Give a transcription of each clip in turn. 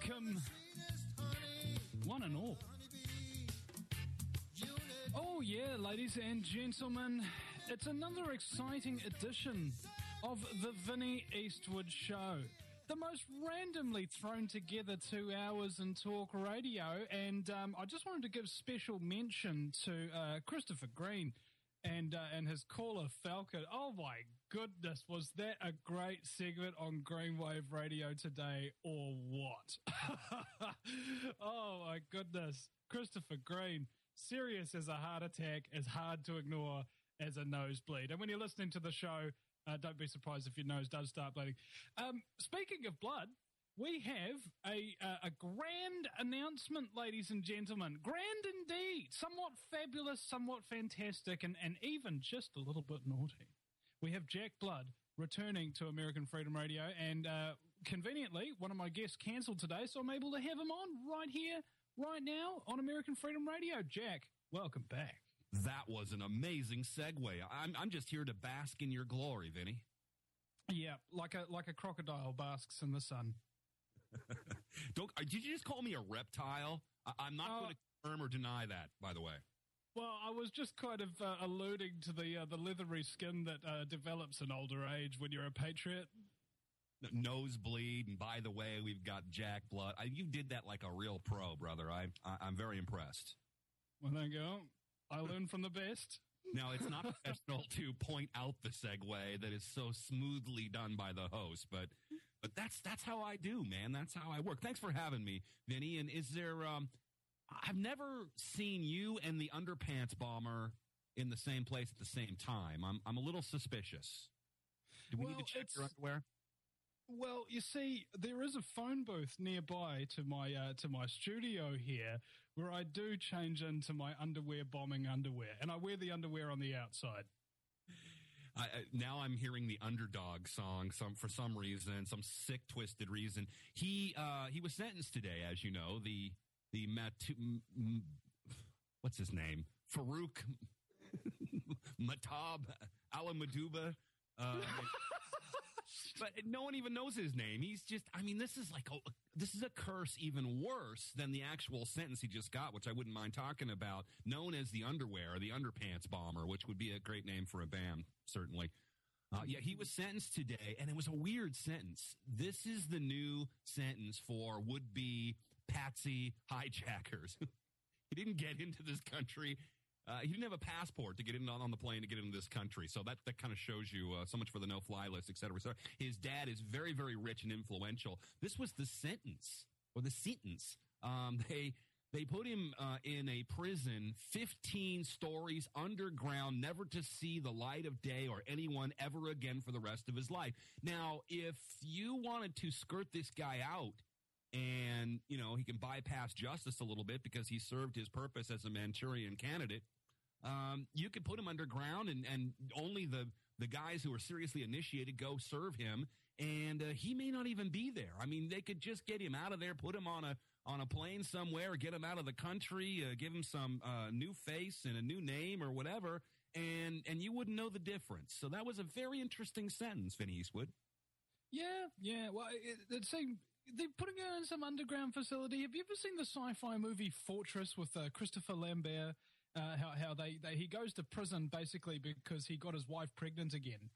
welcome, one and all. Oh yeah, ladies and gentlemen, it's another exciting edition of the Vinny Eastwood Show. The most randomly thrown together 2 hours in talk radio, and I just wanted to give special mention to Christopher Green and his caller Falcon. Oh my goodness, was that a great segment on Greenwave Radio today, or what? Oh my goodness, Christopher Green, serious as a heart attack, as hard to ignore as a nosebleed. And when you're listening to the show, don't be surprised if your nose does start bleeding. Speaking of blood, we have a grand announcement, ladies and gentlemen. Grand indeed. Somewhat fabulous, somewhat fantastic, and even just a little bit naughty. We have Jack Blood returning to American Freedom Radio, and conveniently, one of my guests cancelled today, so I'm able to have him on right here, right now, on American Freedom Radio. Jack, welcome back. That was an amazing segue. I'm just here to bask in your glory, Vinny. Yeah, like a crocodile basks in the sun. Did you just call me a reptile? I'm not going to confirm or deny that, by the way. Well, I was just kind of alluding to the leathery skin that develops in older age when you're a patriot. Nosebleed, and by the way, we've got Jack Blood. You did that like a real pro, brother. I'm very impressed. Well, there you go. I learned from the best. Now, it's not professional to point out the segue that is so smoothly done by the host, but that's how I do, man. That's how I work. Thanks for having me, Vinny. And is there? I've never seen you and the Underpants Bomber in the same place at the same time. I'm a little suspicious. Do we need to check your underwear? Well, you see, there is a phone booth nearby to my studio here where I do change into my underwear bombing underwear, and I wear the underwear on the outside. Now I'm hearing the Underdog song for some reason, some sick, twisted reason. He was sentenced today, as you know, what's his name? Farouk Matab Al-Maduba. But no one even knows his name. He's just, this is a curse even worse than the actual sentence he just got, which I wouldn't mind talking about, known as the Underwear or the Underpants Bomber, which would be a great name for a band, certainly. Yeah, he was sentenced today, and it was a weird sentence. This is the new sentence for would-be patsy hijackers. He didn't get into this country. He didn't have a passport to get in on the plane to get into this country. So that kind of shows you so much for the no-fly list, et cetera. So his dad is very, very rich and influential. This was the sentence, or the sentence. They put him in a prison 15 stories underground, never to see the light of day or anyone ever again for the rest of his life. Now, if you wanted to skirt this guy out, and, he can bypass justice a little bit because he served his purpose as a Manchurian candidate, you could put him underground and only the guys who are seriously initiated go serve him, and he may not even be there. They could just get him out of there, put him on a plane somewhere, get him out of the country, give him some new face and a new name or whatever, and you wouldn't know the difference. So that was a very interesting sentence, Vinny Eastwood. Yeah. Well, it seemed they're putting him in some underground facility. Have you ever seen the sci-fi movie Fortress with Christopher Lambert? How he goes to prison basically because he got his wife pregnant again,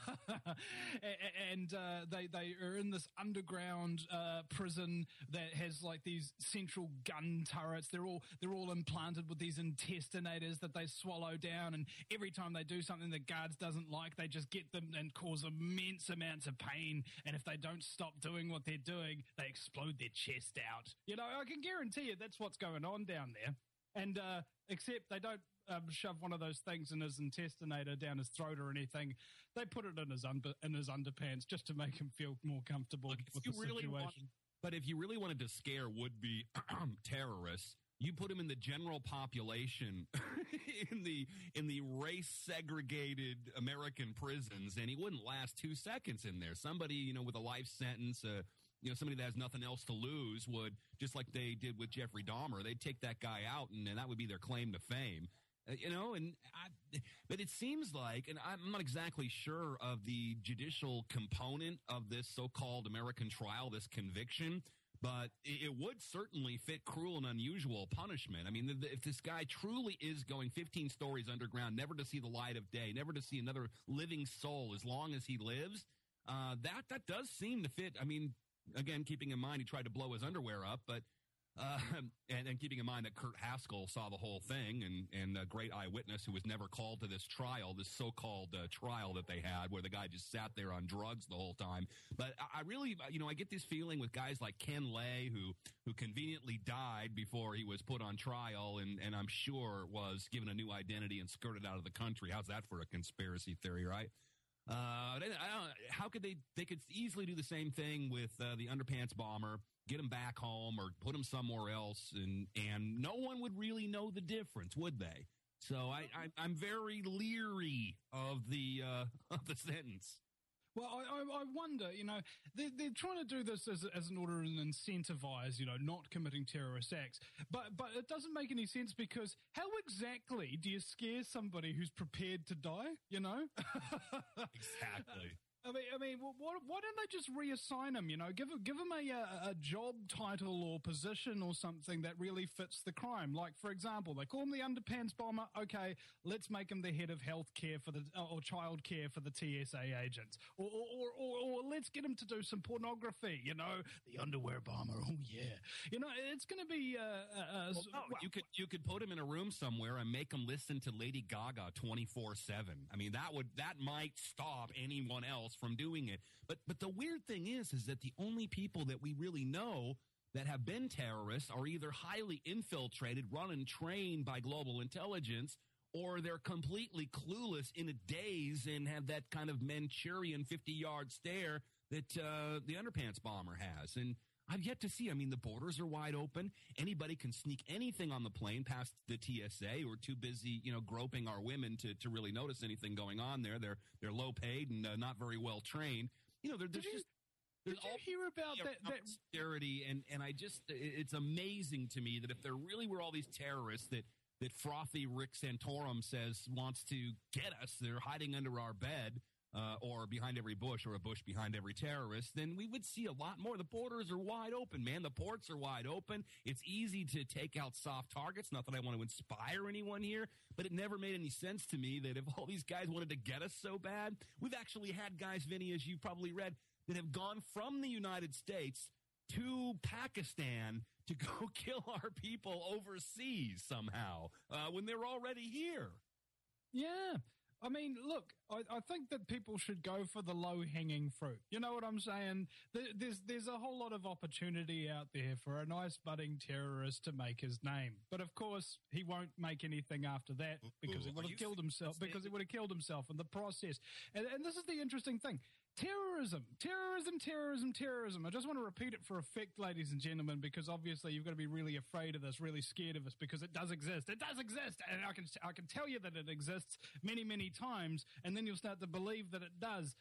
and they are in this underground prison that has like these central gun turrets. They're all implanted with these intestinators that they swallow down, and every time they do something the guards doesn't like, they just get them and cause immense amounts of pain. And if they don't stop doing what they're doing, they explode their chest out. I can guarantee you that's what's going on down there. And except they don't shove one of those things in his intestinator down his throat or anything. They put it in his underpants just to make him feel more comfortable with the situation. But if you really wanted to scare would-be terrorists, you put him in the general population in the race-segregated American prisons, and he wouldn't last 2 seconds in there. Somebody, with a life sentence, somebody that has nothing else to lose would, just like they did with Jeffrey Dahmer, they'd take that guy out, and that would be their claim to fame. But it seems like, and I'm not exactly sure of the judicial component of this so-called American trial, this conviction, but it would certainly fit cruel and unusual punishment. I mean, if this guy truly is going 15 stories underground, never to see the light of day, never to see another living soul as long as he lives, that does seem to fit. I mean, again, keeping in mind he tried to blow his underwear up, but and keeping in mind that Kurt Haskell saw the whole thing and a great eyewitness who was never called to this trial, this so-called trial that they had where the guy just sat there on drugs the whole time. But I really, I get this feeling with guys like Ken Lay who conveniently died before he was put on trial and I'm sure was given a new identity and skirted out of the country. How's that for a conspiracy theory, right? How could they could easily do the same thing with the underpants bomber, get him back home or put him somewhere else, and no one would really know the difference, would they? So I'm very leery of the sentence. Well, I wonder, they're trying to do this as an order and incentivize, not committing terrorist acts. But it doesn't make any sense because how exactly do you scare somebody who's prepared to die, Exactly. I mean, why don't they just reassign him? Give him a job title or position or something that really fits the crime. Like, for example, they call him the underpants bomber. Okay, let's make him the head of health care or child care for the TSA agents, or let's get him to do some pornography. The underwear bomber. Oh yeah, it's going to be. You could put him in a room somewhere and make him listen to Lady Gaga 24/7. I mean, that might stop anyone else from doing it. But the weird thing is that the only people that we really know that have been terrorists are either highly infiltrated, run and trained by global intelligence, or they're completely clueless in a daze and have that kind of Manchurian 50-yard stare that the underpants bomber has. And I've yet to see. I mean, the borders are wide open. Anybody can sneak anything on the plane past the TSA. We're too busy, groping our women to really notice anything going on there. They're low paid and not very well trained. Did you hear about that austerity? And I just, it's amazing to me that if there really were all these terrorists that frothy Rick Santorum says wants to get us, they're hiding under our bed. Or behind every bush or a bush behind every terrorist, then we would see a lot more. The borders are wide open, man. The ports are wide open. It's easy to take out soft targets. Not that I want to inspire anyone here, but it never made any sense to me that if all these guys wanted to get us so bad, we've actually had guys, Vinny, as you probably read, that have gone from the United States to Pakistan to go kill our people overseas somehow when they're already here. Yeah. I mean, look, I think that people should go for the low-hanging fruit. You know what I'm saying? There's a whole lot of opportunity out there for a nice budding terrorist to make his name. But of course, he won't make anything after that because he would have killed himself. Because he would have killed himself in the process. And this is the interesting thing. Terrorism. I just want to repeat it for effect, ladies and gentlemen, because obviously you've got to be really afraid of this, really scared of us, because it does exist. It does exist, and I can tell you that it exists many, many times, and then you'll start to believe that it does.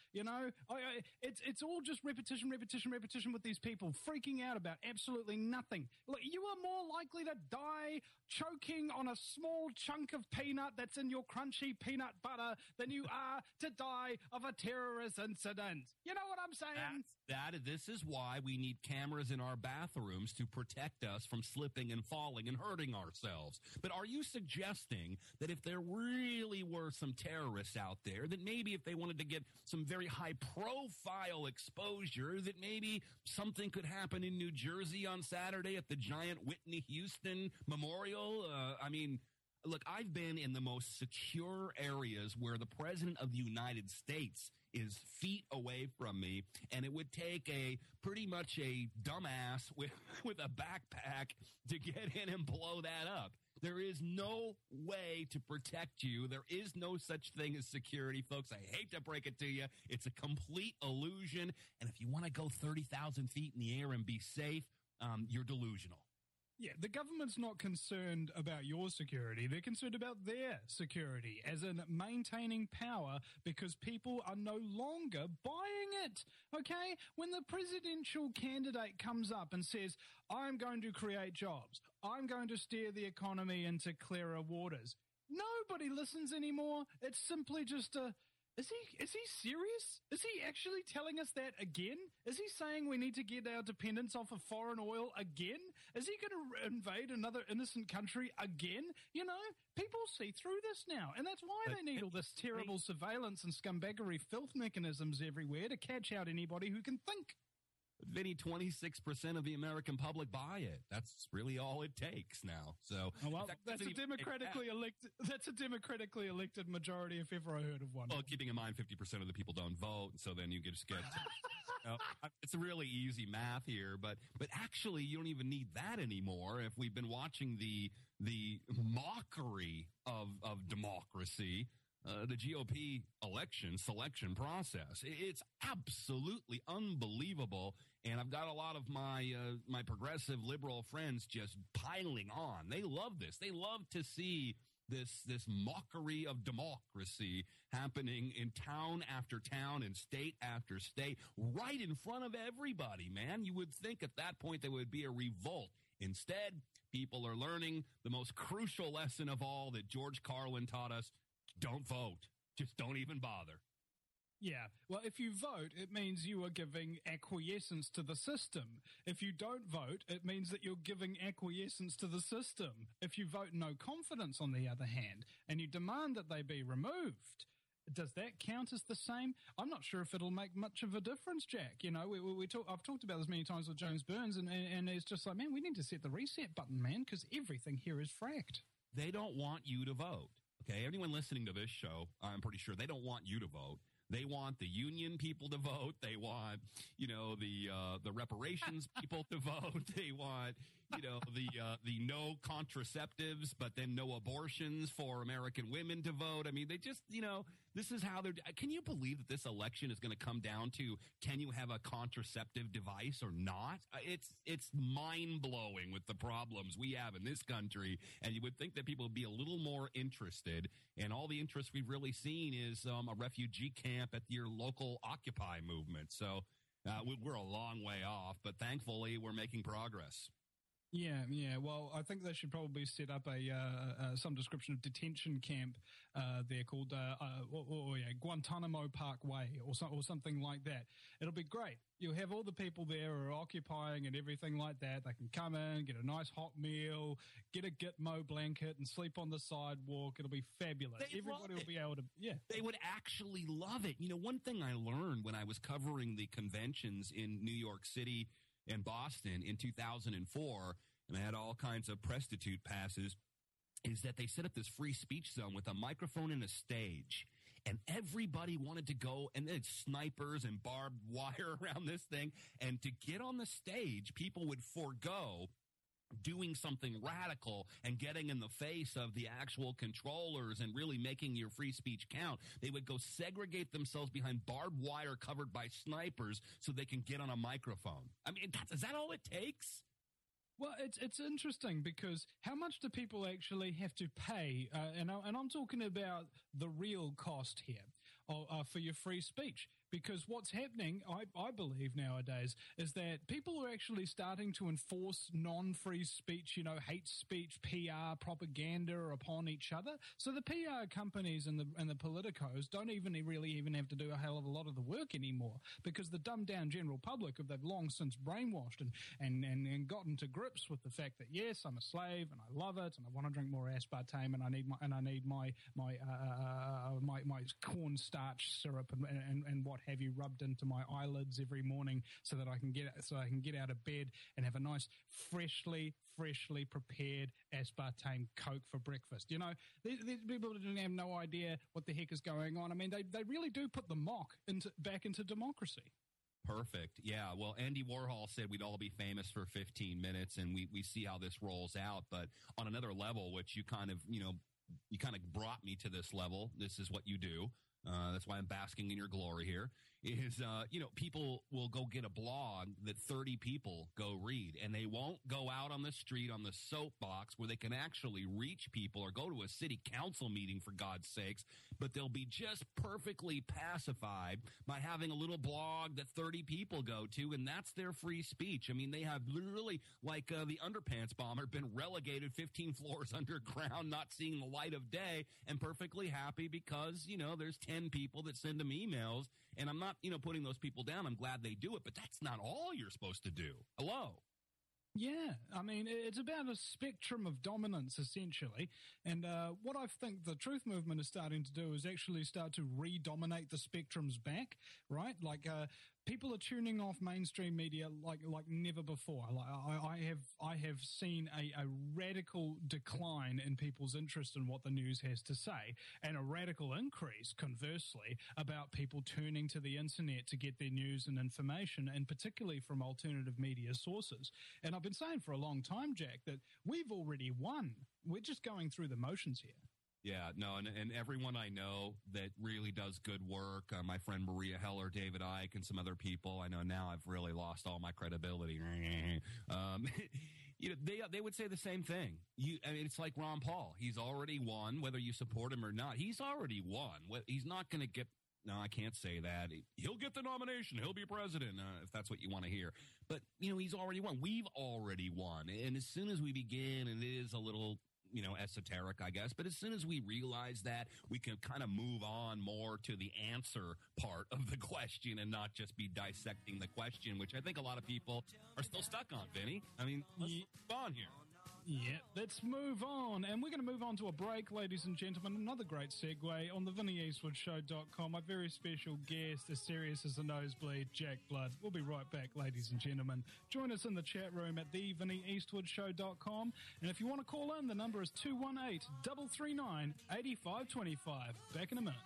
It's all just repetition with these people freaking out about absolutely nothing. Look, you are more likely to die choking on a small chunk of peanut that's in your crunchy peanut butter than you are to die of a terrorist incident. You know what I'm saying? This is why we need cameras in our bathrooms to protect us from slipping and falling and hurting ourselves. But are you suggesting that if there really were some terrorists out there, that maybe if they wanted to get some very high-profile exposure, that maybe something could happen in New Jersey on Saturday at the giant Whitney Houston Memorial? Look, I've been in the most secure areas where the President of the United States is feet away from me, and it would take pretty much a dumbass with a backpack to get in and blow that up. There is no way to protect you. There is no such thing as security, folks. I hate to break it to you. It's a complete illusion, and if you want to go 30,000 feet in the air and be safe, you're delusional. Yeah, the government's not concerned about your security. They're concerned about their security, as in maintaining power because people are no longer buying it, okay? When the presidential candidate comes up and says, I'm going to create jobs, I'm going to steer the economy into clearer waters, nobody listens anymore. It's simply just Is he serious? Is he actually telling us that again? Is he saying we need to get our dependence off of foreign oil again? Is he going to invade another innocent country again? You know, people see through this now, and that's why they need all this terrible surveillance and scumbaggery filth mechanisms everywhere to catch out anybody who can think. Vinny, 26% of the American public buy it. That's really all it takes now. So, that's a democratically elected majority if ever I heard of one. Well, keeping in mind 50% of the people don't vote, so then you just get. It's a really easy math here, but actually, you don't even need that anymore. If we've been watching the mockery of democracy. The GOP election selection process. It's absolutely unbelievable, and I've got a lot of my progressive liberal friends just piling on. They love this. They love to see this mockery of democracy happening in town after town and state after state, right in front of everybody, man. You would think at that point there would be a revolt. Instead, people are learning the most crucial lesson of all that George Carlin taught us. Don't vote. Just don't even bother. Yeah. Well, if you vote, it means you are giving acquiescence to the system. If you don't vote, it means that you're giving acquiescence to the system. If you vote no confidence, on the other hand, and you demand that they be removed, does that count as the same? I'm not sure if it'll make much of a difference, Jack. You know, I've talked about this many times with James Burns, and it's just like, man, we need to set the reset button, man, because everything here is fracked. They don't want you to vote. Okay, anyone listening to this show, I'm pretty sure they don't want you to vote. They want the union people to vote. They want, the reparations people to vote. They want, the no contraceptives, but then no abortions for American women to vote. I mean, they just, this is how they're. Can you believe that this election is going to come down to, can you have a contraceptive device or not? It's mind blowing with the problems we have in this country, and you would think that people would be a little more interested. And all the interest we've really seen is a refugee camp at your local Occupy movement. So we're a long way off, but thankfully we're making progress. Yeah. Well, I think they should probably set up some description of detention camp there called Guantanamo Park Way or something like that. It'll be great. You'll have all the people there who are occupying and everything like that. They can come in, get a nice hot meal, get a Gitmo blanket, and sleep on the sidewalk. It'll be fabulous. Everybody will be able to, They would actually love it. You know, one thing I learned when I was covering the conventions in New York City and Boston in 2004, and I had all kinds of prostitute passes, is that they set up this free speech zone with a microphone and a stage. And everybody wanted to go, and there's snipers and barbed wire around this thing. And to get on the stage, people would forego doing something radical and getting in the face of the actual controllers and really making your free speech count. They would go segregate themselves behind barbed wire covered by snipers so they can get on a microphone. I mean, is that all it takes? Well, it's interesting because how much do people actually have to pay? And I'm talking about the real cost here for your free speech. Because what's happening, I believe nowadays, is that people are actually starting to enforce non-free speech, hate speech, PR, propaganda upon each other. So the PR companies and the politicos don't really have to do a hell of a lot of the work anymore, because the dumbed-down general public they've long since brainwashed and gotten to grips with the fact that yes, I'm a slave and I love it and I want to drink more aspartame and I need my cornstarch syrup and what have you rubbed into my eyelids every morning so that I can get out of bed and have a nice freshly prepared aspartame Coke for breakfast. These people have no idea what the heck is going on. I mean, they really do put the mock back into democracy. Perfect. Yeah. Well, Andy Warhol said we'd all be famous for 15 minutes, and we see how this rolls out. But on another level, which you kind of brought me to this level. This is what you do. That's why I'm basking in your glory here. Is people will go get a blog that 30 people go read, and they won't go out on the street on the soapbox where they can actually reach people or go to a city council meeting, for God's sakes, but they'll be just perfectly pacified by having a little blog that 30 people go to, and that's their free speech. I mean, they have literally, like the underpants bomber, been relegated 15 floors underground, not seeing the light of day, and perfectly happy because, there's 10 people that send them emails, and I'm not, putting those people down. I'm glad they do it, but that's not all you're supposed to do. Hello. Yeah, I mean, it's about a spectrum of dominance, essentially. And what I think the truth movement is starting to do is actually start to re-dominate the spectrums back, right? Like, people are tuning off mainstream media like never before. Like, I have seen a radical decline in people's interest in what the news has to say, and a radical increase, conversely, about people turning to the internet to get their news and information, and particularly from alternative media sources. And I've been saying for a long time, Jack, that we've already won. We're just going through the motions here. Yeah, no, and everyone I know that really does good work, my friend Maria Heller, David Icke, and some other people, I know now I've really lost all my credibility. They would say the same thing. It's like Ron Paul. He's already won, whether you support him or not. He's already won. He's not going to get. No, I can't say that. He'll get the nomination. He'll be president, if that's what you want to hear. But, he's already won. We've already won. And as soon as we begin, and it is a little, esoteric, I guess, but as soon as we realize that, we can kind of move on more to the answer part of the question and not just be dissecting the question, which I think a lot of people are still stuck on, Vinny. I mean, let's move on here. Yeah, let's move on. And we're going to move on to a break, ladies and gentlemen. Another great segue on the VinnyEastwoodShow.com. My very special guest, as serious as a nosebleed, Jack Blood. We'll be right back, ladies and gentlemen. Join us in the chat room at theVinnyEastwoodShow.com. And if you want to call in, the number is 218-339-8525. Back in a minute.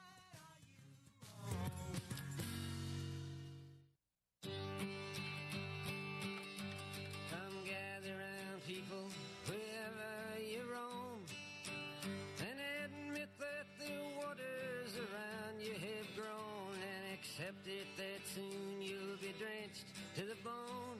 Accept it that soon you'll be drenched to the bone.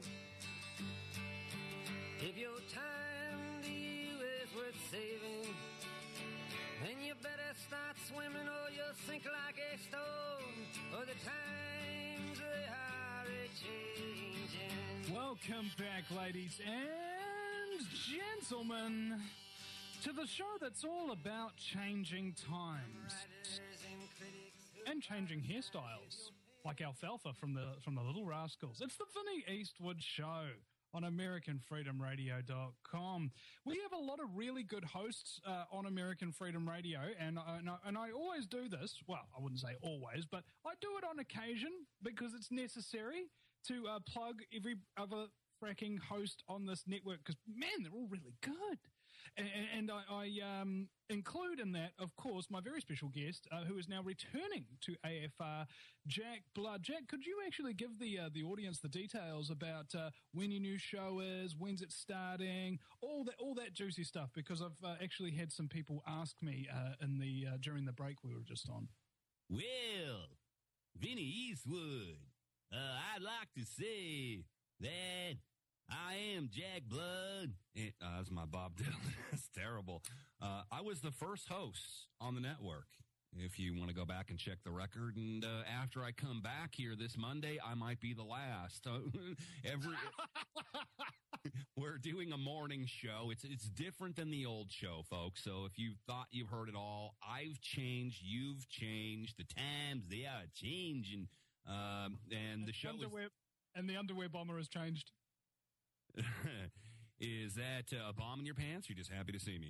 If your time to you is worth saving, then you better start swimming or you'll sink like a stone. Or the times they are a-changing. Welcome back, ladies and gentlemen, to the show that's all about changing times and changing hairstyles, like Alfalfa from the Little Rascals. It's the Vinny Eastwood Show on AmericanFreedomRadio.com. We have a lot of really good hosts on American Freedom Radio, and I always do this. Well, I wouldn't say always, but I do it on occasion because it's necessary to plug every other fracking host on this network, because, man, they're all really good. And I include in that, of course, my very special guest, who is now returning to AFR, Jack Blood. Jack, could you actually give the audience the details about when your new show is, when's it starting, all that juicy stuff? Because I've actually had some people ask me during the break we were just on. Well, Vinny Eastwood, I'd like to say that I am Jack Blood. That's my Bob Dylan. That's terrible. I was the first host on the network, if you want to go back and check the record. And after I come back here this Monday, I might be the last. We're doing a morning show. It's different than the old show, folks. So if you thought you've heard it all, I've changed. You've changed. The times, they are changing. And the show and the underwear bomber has changed. Is that a bomb in your pants? You're just happy to see me.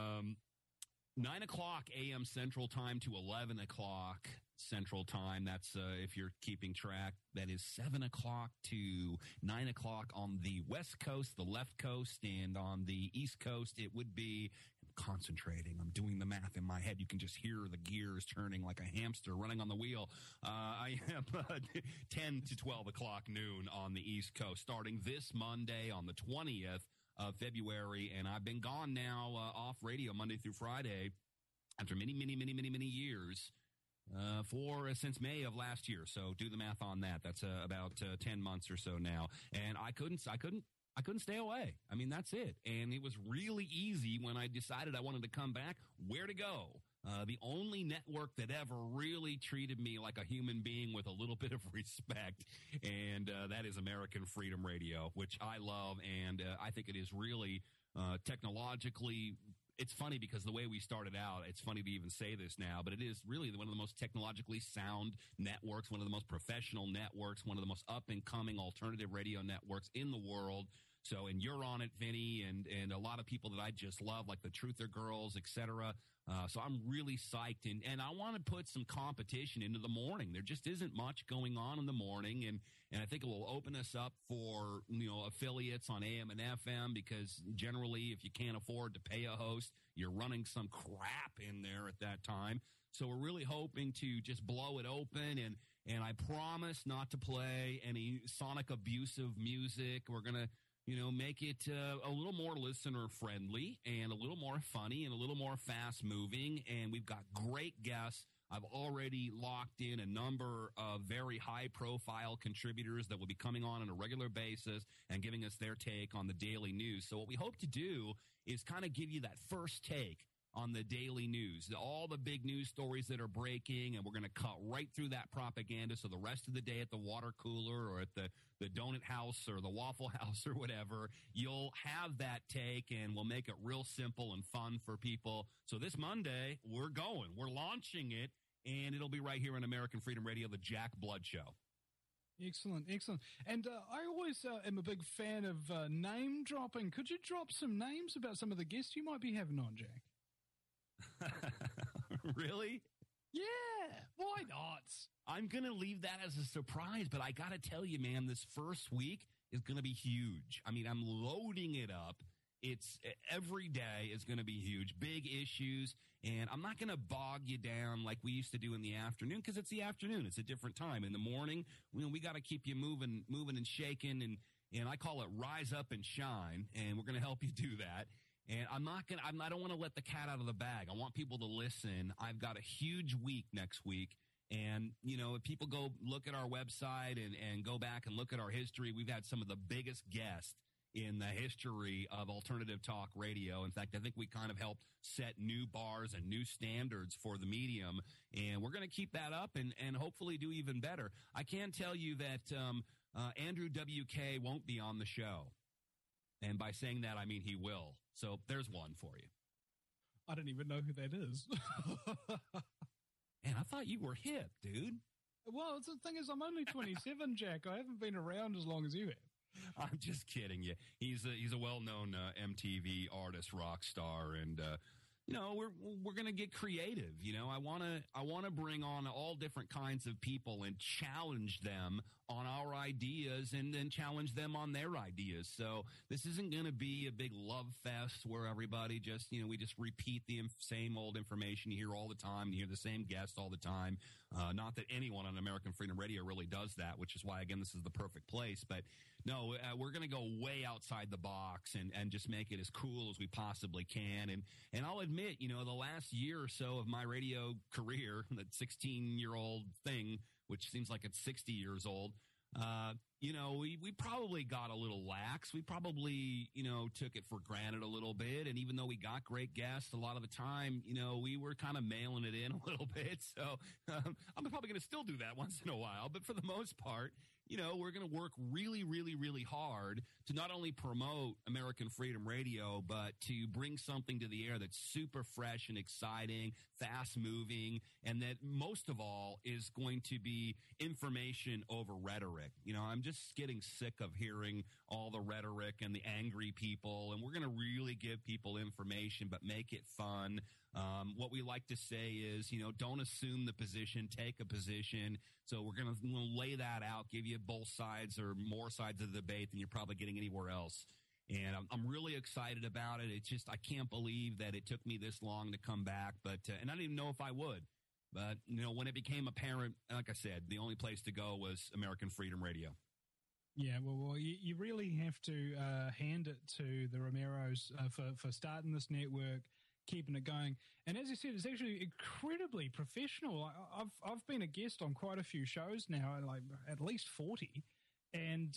9 o'clock a.m. Central Time to 11 o'clock Central Time. That's, if you're keeping track, that is 7 o'clock to 9 o'clock on the West Coast, the left coast, and on the East Coast, it would be, I'm concentrating, I'm doing the math in my head. You can just hear the gears turning like a hamster running on the wheel. I am 10 to 12 o'clock noon on the East Coast, starting this Monday on the 20th of February, and I've been gone now off radio Monday through Friday after many years since May of last year. So do the math on that. That's about 10 months or so now, and I couldn't stay away. I mean, that's it. And it was really easy when I decided I wanted to come back, where to go. The only network that ever really treated me like a human being with a little bit of respect, and that is American Freedom Radio, which I love, and I think it is really technologically it's funny because the way we started out, it's funny to even say this now, but it is really one of the most technologically sound networks, one of the most professional networks, one of the most up-and-coming alternative radio networks in the world. So, and you're on it, Vinny, and a lot of people that I just love, like the Truther Girls, et cetera. So I'm really psyched, and I want to put some competition into the morning. There just isn't much going on in the morning, and I think it will open us up for, affiliates on AM and FM, because generally if you can't afford to pay a host, you're running some crap in there at that time. So we're really hoping to just blow it open, and I promise not to play any sonic abusive music. We're going to make it a little more listener friendly and a little more funny and a little more fast moving. And we've got great guests. I've already locked in a number of very high profile contributors that will be coming on a regular basis and giving us their take on the daily news. So what we hope to do is kind of give you that first take on the daily news, all the big news stories that are breaking, and we're going to cut right through that propaganda. So the rest of the day at the water cooler or at the donut house or the Waffle House or whatever, you'll have that take, and we'll make it real simple and fun for people. So this Monday, we're launching it, and it'll be right here on American Freedom Radio, the Jack Blood Show. Excellent. And I always am a big fan of name dropping. Could you drop some names about some of the guests you might be having on, Jack? Really? Yeah, why not? I'm going to leave that as a surprise, but I got to tell you, man, this first week is going to be huge. I mean, I'm loading it up. It's every day is going to be huge, big issues, and I'm not going to bog you down like we used to do in the afternoon, because it's the afternoon. It's a different time. In the morning, we got to keep you moving and shaking, and I call it rise up and shine, and we're going to help you do that. And I don't want to let the cat out of the bag. I want people to listen. I've got a huge week next week. And, if people go look at our website and go back and look at our history, we've had some of the biggest guests in the history of alternative talk radio. In fact, I think we kind of helped set new bars and new standards for the medium. And we're going to keep that up and hopefully do even better. I can tell you that Andrew WK won't be on the show. And by saying that, I mean he will. So there's one for you. I don't even know who that is. Man, I thought you were hip, dude. Well, the thing is, I'm only 27, Jack. I haven't been around as long as you have. I'm just kidding you. He's a well-known MTV artist, rock star, and we're going to get creative. I want to bring on all different kinds of people and challenge them on our ideas and then challenge them on their ideas. So this isn't going to be a big love fest where everybody just, we just repeat the same old information you hear all the time. You hear the same guest all the time. Not that anyone on American Freedom Radio really does that, which is why, again, this is the perfect place. But no, we're going to go way outside the box and just make it as cool as we possibly can. And I'll admit, the last year or so of my radio career, that 16-year-old thing, which seems like it's 60 years old, we probably got a little lax. We probably, took it for granted a little bit. And even though we got great guests a lot of the time, we were kind of mailing it in a little bit. So I'm probably going to still do that once in a while. But for the most part, we're going to work really, really, really hard to not only promote American Freedom Radio, but to bring something to the air that's super fresh and exciting, fast moving, and that most of all is going to be information over rhetoric. I'm just getting sick of hearing all the rhetoric and the angry people, and we're going to really give people information, but make it fun. What we like to say is, don't assume the position, take a position. So we're going to lay that out, give you both sides or more sides of the debate than you're probably getting anywhere else. And I'm really excited about it. It's just, I can't believe that it took me this long to come back, but, and I didn't even know if I would. But, when it became apparent, like I said, the only place to go was American Freedom Radio. Yeah, well, you really have to hand it to the Romeros for starting this network, keeping it going. And as you said, it's actually incredibly professional. I've been a guest on quite a few shows now, like at least 40, and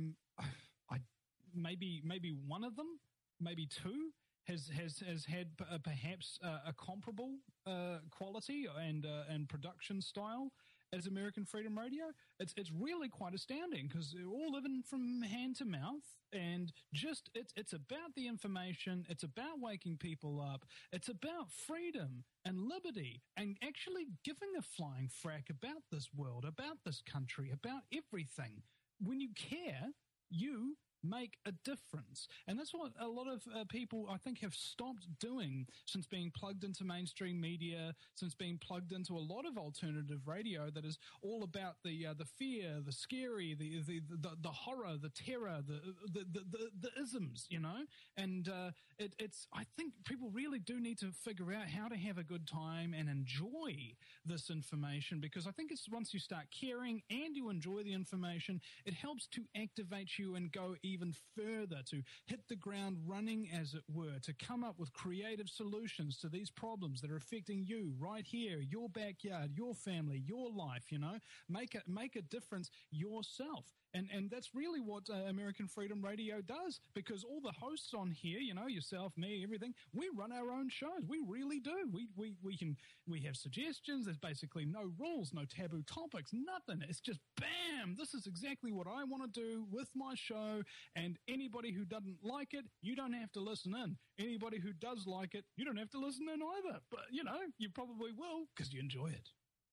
I maybe one of them, maybe two, has had perhaps a comparable quality and production style. as American Freedom Radio, it's really quite astounding because they're all living from hand to mouth, and just it's about the information, it's about waking people up, it's about freedom and liberty, and actually giving a flying frack about this world, about this country, about everything. When you care, you make a difference. And that's what a lot of people, I think, have stopped doing since being plugged into mainstream media, since being plugged into a lot of alternative radio that is all about the fear, the scary, the horror, the terror, the isms, you know. And it's I think people really do need to figure out how to have a good time and enjoy this information, because I think it's once you start caring and you enjoy the information, it helps to activate you and go even further, to hit the ground running, as it were, to come up with creative solutions to these problems that are affecting you right here, your backyard, your family, your life, you know. Make a difference yourself. And that's really what American Freedom Radio does, because all the hosts on here, you know, yourself, me, everything, we run our own shows. We really do. We have suggestions. There's basically no rules, no taboo topics, nothing. It's just bam, this is exactly what I want to do with my show, and anybody who doesn't like it, you don't have to listen in. Anybody who does like it, you don't have to listen in either. But, you know, you probably will because you enjoy it.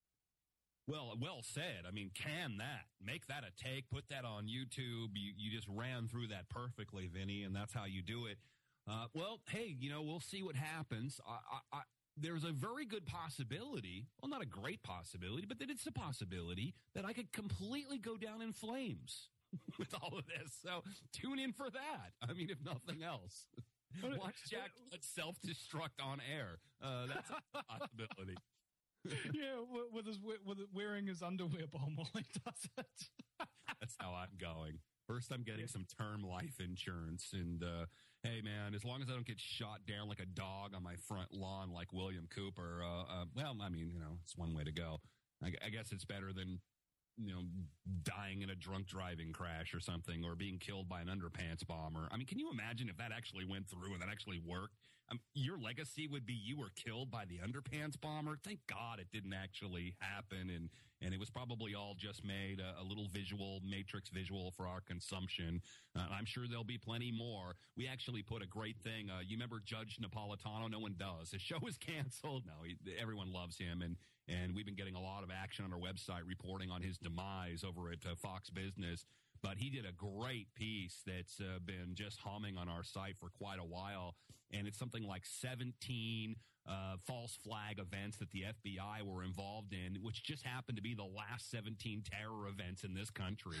Well said. I mean, can that. Make that a take. Put that on YouTube. You just ran through that perfectly, Vinny, and that's how you do it. Well, hey, you know, we'll see what happens. There's a very good possibility, well, not a great possibility, but that it's a possibility that I could completely go down in flames with all of this. So tune in for that. I mean, if nothing else. Watch Jack self-destruct on air. That's a possibility. Yeah, with wearing his underwear bomb while he does it. That's how I'm going. First, I'm getting some term life insurance, and hey, man, as long as I don't get shot down like a dog on my front lawn like William Cooper, well, I mean, you know, it's one way to go. I guess it's better than, you know, dying in a drunk driving crash or something, or being killed by an underpants bomber. I mean, can you imagine if that actually went through and that actually worked? Your legacy would be you were killed by the underpants bomber. Thank God it didn't actually happen, and it was probably all just made a little matrix visual for our consumption. I'm sure there'll be plenty more. We actually put a great thing. You remember Judge Napolitano? No one does. His show is canceled. No, everyone loves him, and we've been getting a lot of action on our website reporting on his demise over at Fox Business. But he did a great piece that's been just humming on our site for quite a while. And it's something like 17 false flag events that the FBI were involved in, which just happened to be the last 17 terror events in this country.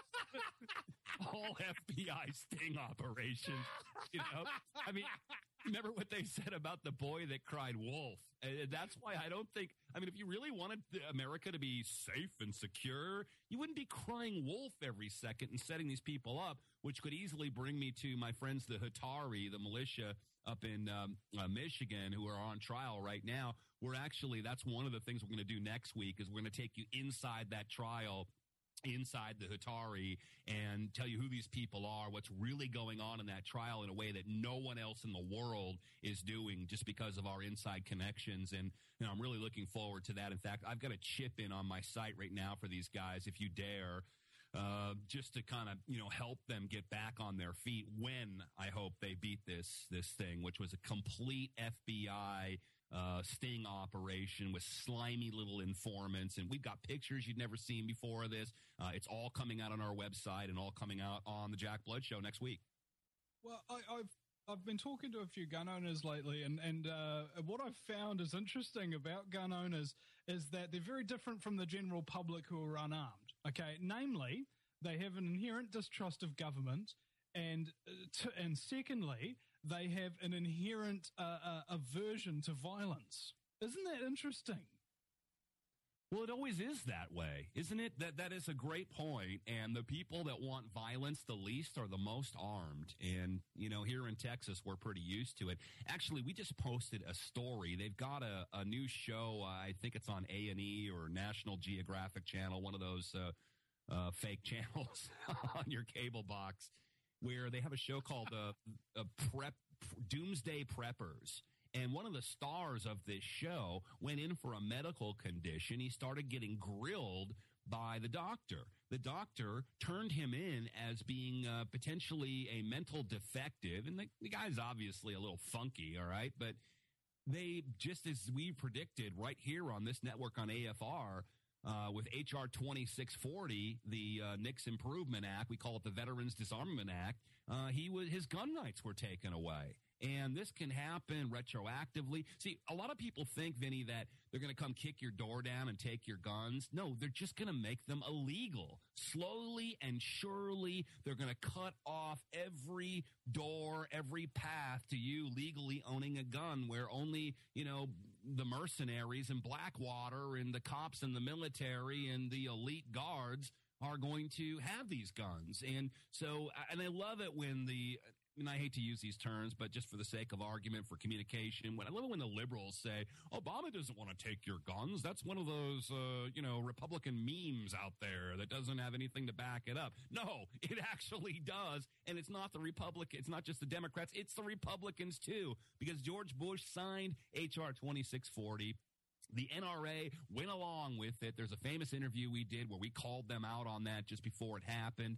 All FBI sting operations, you know? I mean, remember what they said about the boy that cried wolf? That's why I don't think, I mean, if you really wanted America to be safe and secure, you wouldn't be crying wolf every second and setting these people up, which could easily bring me to my friends, the Hatari, the militia up in Michigan, who are on trial right now. That's one of the things we're going to do next week, is we're going to take you inside that trial, inside the Hatari, and tell you who these people are, what's really going on in that trial in a way that no one else in the world is doing, just because of our inside connections. And you know, I'm really looking forward to that. In fact, I've got a chip in on my site right now for these guys, if you dare, just to kind of, you know, help them get back on their feet when I hope they beat this thing, which was a complete FBI sting operation with slimy little informants. And we've got pictures you'd never seen before of this. It's all coming out on our website and all coming out on the Jack Blood Show next week. Well, I've been talking to a few gun owners lately, and what I've found is interesting about gun owners is that they're very different from the general public who are unarmed. Okay, namely, they have an inherent distrust of government, and secondly, they have an inherent aversion to violence. Isn't that interesting? Well, it always is that way, isn't it? That is a great point. And the people that want violence the least are the most armed. And, you know, here in Texas, we're pretty used to it. Actually, we just posted a story. They've got a new show. I think it's on A&E or National Geographic Channel, one of those fake channels on your cable box, where they have a show called Doomsday Preppers. And one of the stars of this show went in for a medical condition. He started getting grilled by the doctor. The doctor turned him in as being potentially a mental defective. And the guy's obviously a little funky, all right? But they, just as we predicted right here on this network on AFR, with H.R. 2640, the NICS Improvement Act, we call it the Veterans Disarmament Act, his gun rights were taken away. And this can happen retroactively. See, a lot of people think, Vinny, that they're going to come kick your door down and take your guns. No, they're just going to make them illegal. Slowly and surely, they're going to cut off every door, every path to you legally owning a gun, where only, the mercenaries in Blackwater and the cops in the military and the elite guards are going to have these guns. And so, and I love it when and I hate to use these terms, but just for the sake of argument, for communication, I love it when the liberals say, Obama doesn't want to take your guns. That's one of those, Republican memes out there that doesn't have anything to back it up. No, it actually does. And it's not it's not just the Democrats, it's the Republicans too, because George Bush signed H.R. 2640. The NRA went along with it. There's a famous interview we did where we called them out on that just before it happened.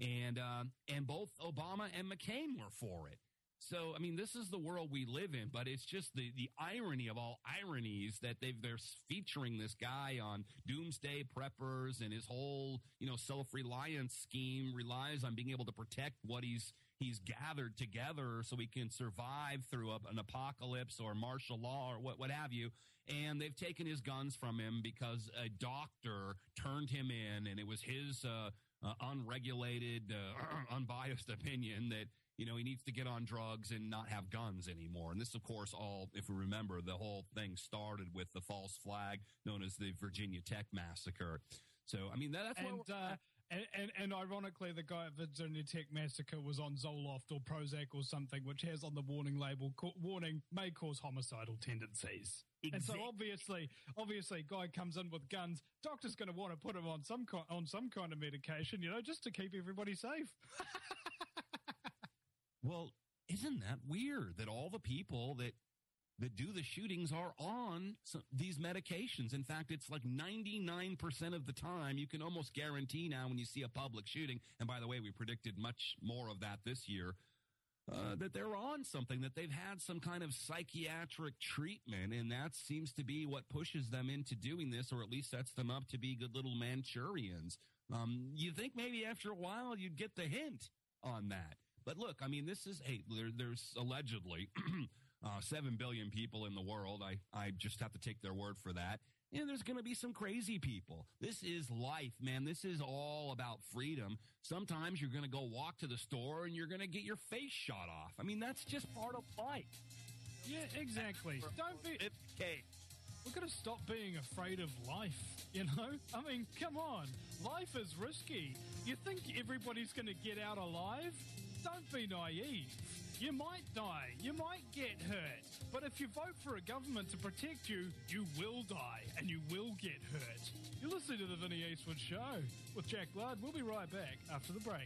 And both Obama and McCain were for it. So, I mean, this is the world we live in, but it's just the irony of all ironies that they're featuring this guy on doomsday preppers, and his whole, self-reliance scheme relies on being able to protect what he's gathered together so he can survive through an apocalypse or martial law or what have you. And they've taken his guns from him because a doctor turned him in, and it was his unregulated, unbiased opinion that, he needs to get on drugs and not have guns anymore. And this, of course, if we remember, the whole thing started with the false flag known as the Virginia Tech massacre. So, I mean, that's what And ironically, the guy at Virginia Tech massacre was on Zoloft or Prozac or something, which has on the warning label, warning may cause homicidal tendencies. Exactly. And so obviously, guy comes in with guns. Doctor's going to want to put him on some kind of medication, just to keep everybody safe. Well, isn't that weird that all the people that do the shootings are on these medications? In fact, it's like 99% of the time. You can almost guarantee now when you see a public shooting, and by the way, we predicted much more of that this year, that they're on something, that they've had some kind of psychiatric treatment, and that seems to be what pushes them into doing this, or at least sets them up to be good little Manchurians. You think maybe after a while you'd get the hint on that. But look, I mean, there's allegedly 7 billion people in the world. I just have to take their word for that. And there's going to be some crazy people. This is life, man. This is all about freedom. Sometimes you're going to go walk to the store and you're going to get your face shot off. I mean, that's just part of life. Yeah, exactly. Don't be... We've got to stop being afraid of life, I mean, come on. Life is risky. You think everybody's going to get out alive? Don't be naive. You might die. You might get hurt. But if you vote for a government to protect you, you will die and you will get hurt. You're listening to the Vinny Eastwood Show with Jack Blood. We'll be right back after the break.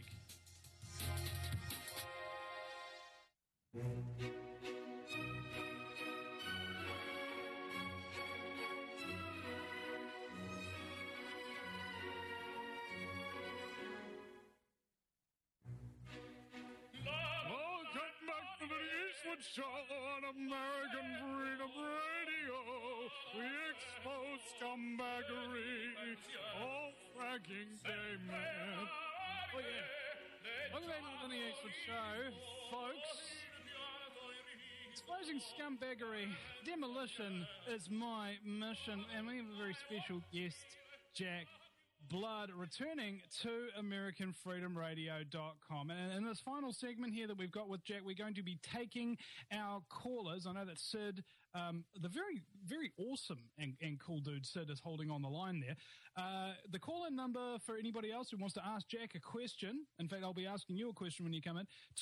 Show on American Freedom Radio. We expose scumbaggery, all fracking gay men. Oh yeah. Welcome back to the Vinny Eastwood Show, folks. Exposing scumbaggery, demolition is my mission, and we have a very special guest, Jack Blood, returning to AmericanFreedomRadio.com. And in this final segment here that we've got with Jack, we're going to be taking our callers. I know that Sid, the very, very awesome and cool dude Sid, is holding on the line there. The call-in number for anybody else who wants to ask Jack a question, in fact, I'll be asking you a question when you come in,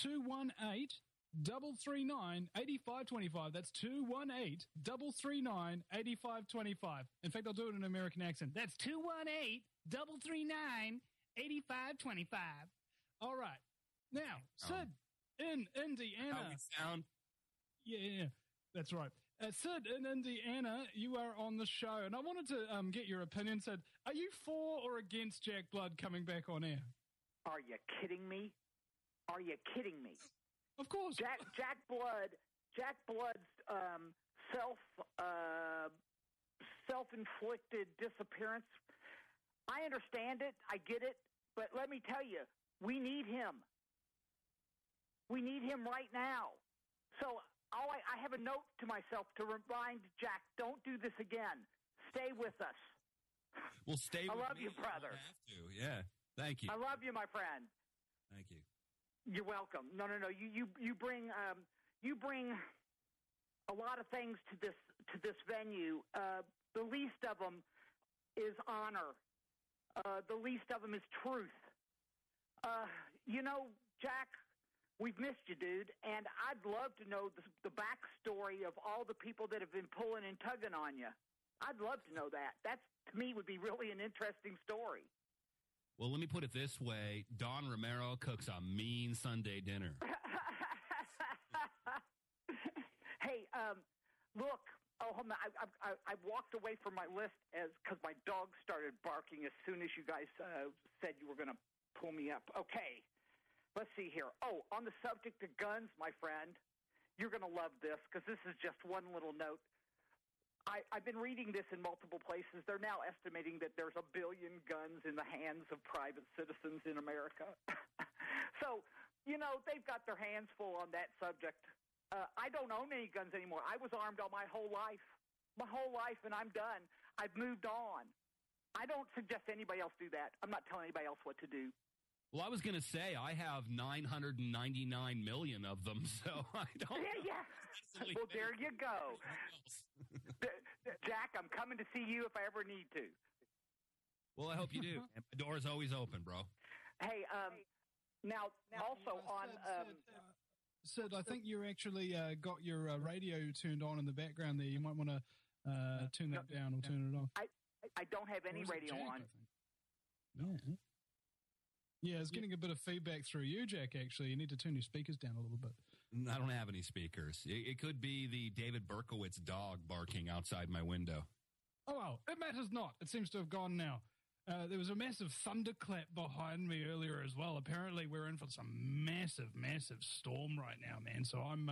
218-339-8525. That's 218-339-8525. In fact, I'll do it in an American accent. That's 218-339-8525. All right. Now, Sid, in Indiana. How we sound? Yeah. That's right. Sid, in Indiana, you are on the show, and I wanted to get your opinion. Sid, are you for or against Jack Blood coming back on air? Are you kidding me? Are you kidding me? Of course. Jack Blood's self-inflicted disappearance. I understand it. I get it. But let me tell you, we need him. We need him right now. So I have a note to myself to remind Jack, don't do this again. Stay with us. Well, stay with me. I love you, brother. You have to. Yeah. Thank you. I love you, my friend. Thank you. You're welcome. No. You bring a lot of things to this venue. The least of them is honor. The least of them is truth. Jack, we've missed you, dude, and I'd love to know the backstory of all the people that have been pulling and tugging on you. I'd love to know that. That, to me, would be really an interesting story. Well, let me put it this way. Don Romero cooks a mean Sunday dinner. Hey, look. Oh, hold on. I walked away from my list because my dog started barking as soon as you guys said you were going to pull me up. Okay. Let's see here. Oh, on the subject of guns, my friend, you're going to love this because this is just one little note. I've been reading this in multiple places. They're now estimating that there's 1 billion guns in the hands of private citizens in America. So, they've got their hands full on that subject. I don't own any guns anymore. I was armed all my whole life, and I'm done. I've moved on. I don't suggest anybody else do that. I'm not telling anybody else what to do. Well, I was going to say, I have 999 million of them, so I don't know. Yeah. Well, there you go. Jack, I'm coming to see you if I ever need to. Well, I hope you do. The door's always open, bro. Hey, now also on... Sid, I think you actually got your radio turned on in the background there. You might want to turn that down or turn it off. I don't have any radio Jack, on. No. Yeah, it's getting a bit of feedback through you, Jack, actually. You need to turn your speakers down a little bit. I don't have any speakers. It could be the David Berkowitz dog barking outside my window. Oh, well, it matters not. It seems to have gone now. There was a massive thunderclap behind me earlier as well. Apparently, we're in for some massive, massive storm right now, man. So I'm,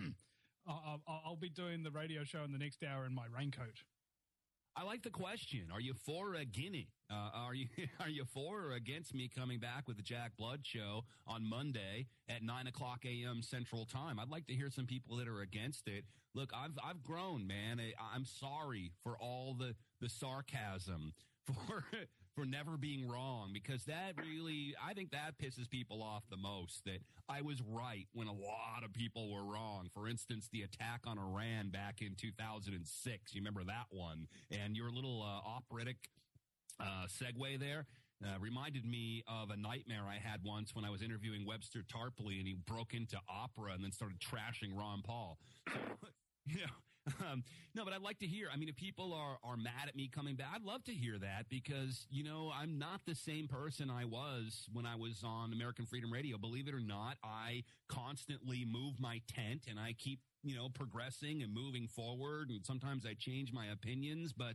I'll be doing the radio show in the next hour in my raincoat. I like the question. Are you for or against? Are you for or against me coming back with the Jack Blood Show on Monday at 9:00 a.m. Central Time? I'd like to hear some people that are against it. Look, I've grown, man. I'm sorry for all the sarcasm, for never being wrong, because that really, I think that pisses people off the most, that I was right when a lot of people were wrong. For instance, the attack on Iran back in 2006. You remember that one? And your little operatic segue there reminded me of a nightmare I had once when I was interviewing Webster Tarpley, and he broke into opera and then started trashing Ron Paul. So, no, but I'd like to hear. I mean, if people are mad at me coming back, I'd love to hear that, because, I'm not the same person I was when I was on American Freedom Radio. Believe it or not, I constantly move my tent, and I keep, progressing and moving forward, and sometimes I change my opinions, but,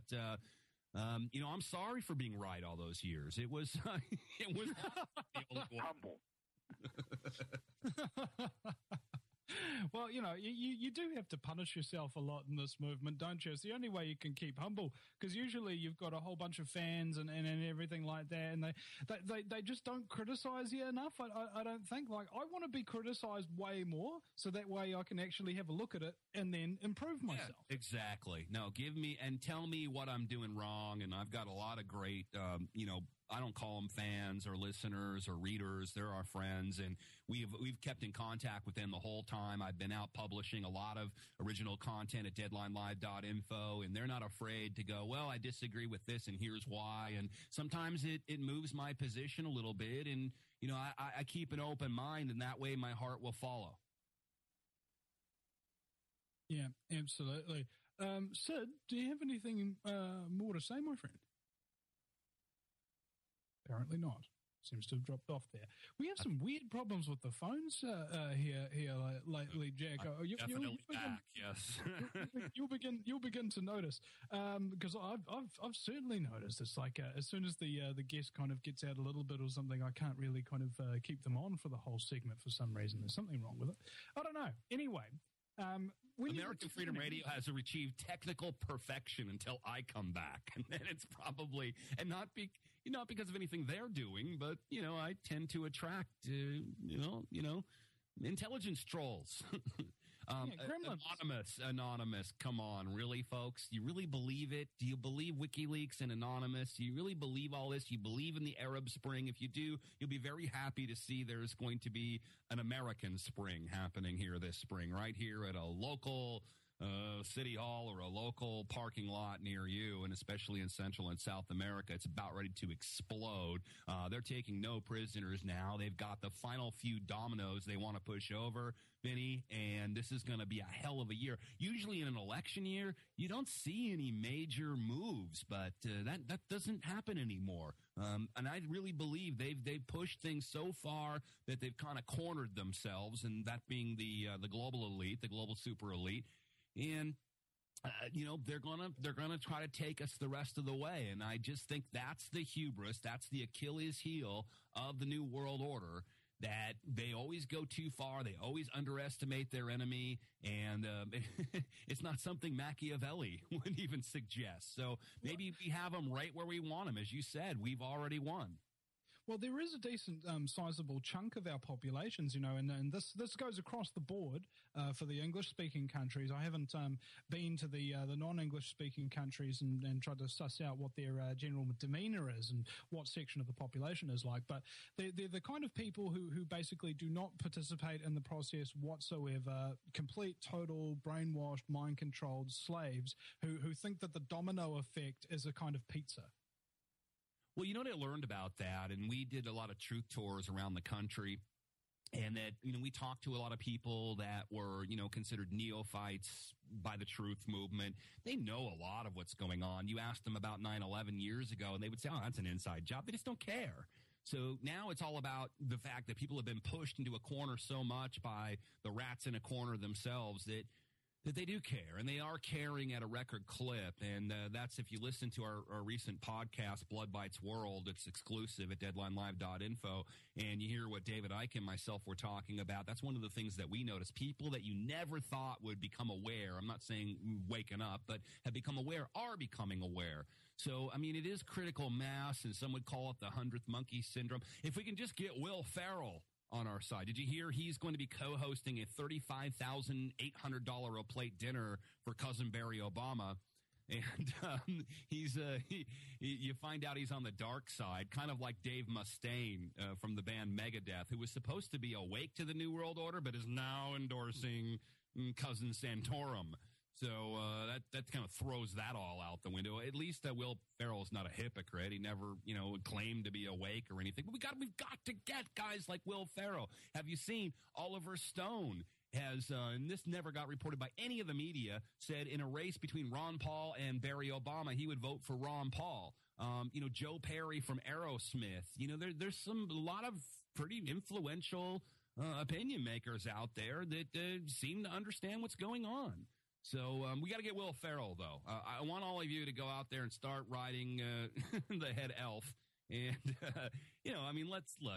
I'm sorry for being right all those years. It was humble. Well, you do have to punish yourself a lot in this movement, don't you? It's the only way you can keep humble, because usually you've got a whole bunch of fans and everything like that, and they just don't criticize you enough. I don't think. Like, I want to be criticized way more, so that way I can actually have a look at it and then improve myself. Yeah, exactly. No, give me and tell me what I'm doing wrong, and I've got a lot of great, I don't call them fans or listeners or readers. They're our friends, and we've kept in contact with them the whole time. I've been out publishing a lot of original content at deadlinelive.info, and they're not afraid to go, well, I disagree with this, and here's why. And sometimes it moves my position a little bit, and, I keep an open mind, and that way my heart will follow. Yeah, absolutely. Sid, do you have anything more to say, my friend? Apparently not. seems to have dropped off there. We have some weird problems with the phones here lately, Jack. Definitely back. Yes. you'll begin to notice because I've certainly noticed. It's like as soon as the guest kind of gets out a little bit or something, I can't really kind of keep them on for the whole segment for some reason. There's something wrong with it. I don't know. Anyway. American Freedom Radio has achieved technical perfection until I come back, and then it's probably not because of anything they're doing, but I tend to attract intelligence trolls. Anonymous. Come on, really, folks? You really believe it? Do you believe WikiLeaks and Anonymous? Do you really believe all this? You believe in the Arab Spring? If you do, you'll be very happy to see there's going to be an American Spring happening here this spring, right here at a local city hall or a local parking lot near you, and especially in Central and South America. It's about ready to explode. They're taking no prisoners now. They've got the final few dominoes they want to push over, Vinny, and this is going to be a hell of a year. Usually in an election year, you don't see any major moves, but that doesn't happen anymore. And I really believe they've pushed things so far that they've kind of cornered themselves, and that being the global elite, the global super elite. And, they're gonna try to take us the rest of the way. And I just think that's the hubris. That's the Achilles heel of the New World Order, that they always go too far. They always underestimate their enemy. And it's not something Machiavelli would even suggest. So maybe we have them right where we want them. As you said, we've already won. Well, there is a decent, sizable chunk of our populations, and this goes across the board for the English-speaking countries. I haven't been to the non-English-speaking countries and tried to suss out what their general demeanor is and what section of the population is like. But they're the kind of people who basically do not participate in the process whatsoever, complete, total, brainwashed, mind-controlled slaves who think that the domino effect is a kind of pizza. Well, what I learned about that, and we did a lot of truth tours around the country, and that, we talked to a lot of people that were, considered neophytes by the truth movement. They know a lot of what's going on. You asked them about 9/11 years ago, and they would say, oh, that's an inside job. They just don't care. So now it's all about the fact that people have been pushed into a corner so much by the rats in a corner themselves that they do care, and they are caring at a record clip. And that's, if you listen to our recent podcast, Blood Bites World, it's exclusive at deadlinelive.info, and you hear what David Icke and myself were talking about. That's one of the things that we noticed. People that you never thought would become aware, I'm not saying waking up, but have become aware, are becoming aware. So, it is critical mass, and some would call it the 100th monkey syndrome. If we can just get Will Ferrell on our side. Did you hear he's going to be co-hosting a $35,800 a plate dinner for cousin Barry Obama? And you find out he's on the dark side, kind of like Dave Mustaine from the band Megadeth, who was supposed to be awake to the New World Order, but is now endorsing cousin Santorum. So that kind of throws that all out the window. At least Will Ferrell's not a hypocrite. He never, claimed to be awake or anything. But we've got to get guys like Will Ferrell. Have you seen Oliver Stone has, and this never got reported by any of the media, said in a race between Ron Paul and Barry Obama, he would vote for Ron Paul. Joe Perry from Aerosmith. There's a lot of pretty influential opinion makers out there that seem to understand what's going on. So we got to get Will Ferrell, though. I want all of you to go out there and start riding the head elf. And, let's look.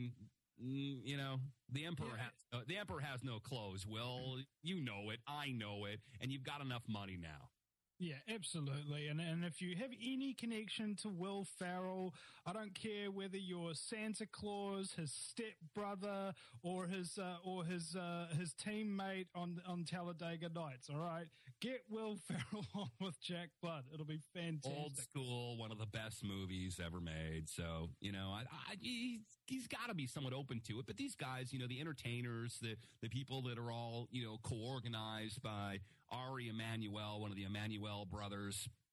The emperor has no clothes, Will. You know it. I know it. And you've got enough money now. Yeah, absolutely. And if you have any connection to Will Ferrell, I don't care whether you're Santa Claus, his stepbrother, or his teammate on Talladega Nights. All right, get Will Ferrell on with Jack Blood. It'll be fantastic. Old school, one of the best movies ever made. So he's got to be somewhat open to it. But these guys, the entertainers, the people that are all co-organized by Ari Emanuel, one of the Emanuel brothers,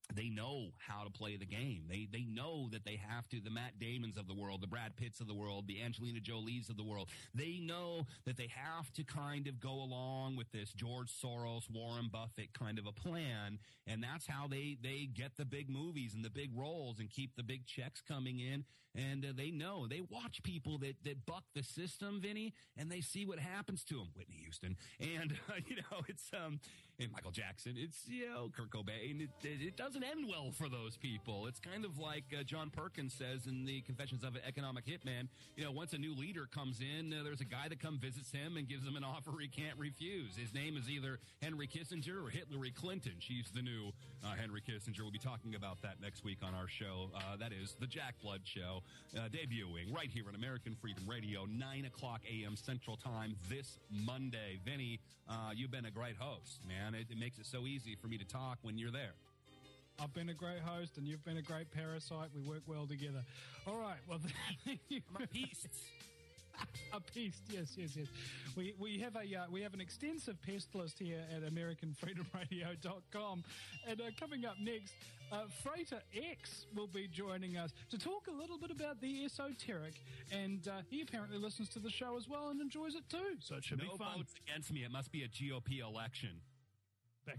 they know how to play the game. They know that they have to, the Matt Damons of the world, the Brad Pitts of the world, the Angelina Jolies of the world, they know that they have to kind of go along with this George Soros, Warren Buffett kind of a plan, and that's how they get the big movies and the big roles and keep the big checks coming in, and they know. They watch people that buck the system, Vinny, and they see what happens to them. Whitney Houston, and, it's and Michael Jackson, it's, Kurt Cobain. It doesn't end well for those people. It's kind of like John Perkins says in the Confessions of an Economic Hitman. Once a new leader comes in, there's a guy that comes visits him and gives him an offer he can't refuse. His name is either Henry Kissinger or Hillary Clinton. She's the new Henry Kissinger. We'll be talking about that next week on our show. That is the Jack Blood Show, debuting right here on American Freedom Radio, 9 o'clock a.m. Central Time this Monday. Vinny, you've been a great host, man. It makes it so easy for me to talk when you're there. I've been a great host, and you've been a great parasite. We work well together. All right. Well, I'm a beast. A beast. Yes. We have an extensive pest list here at AmericanFreedomRadio.com, and coming up next, Freighter X will be joining us to talk a little bit about the esoteric, and he apparently listens to the show as well and enjoys it too. So it should be fun. No votes against me. It must be a GOP election. Back.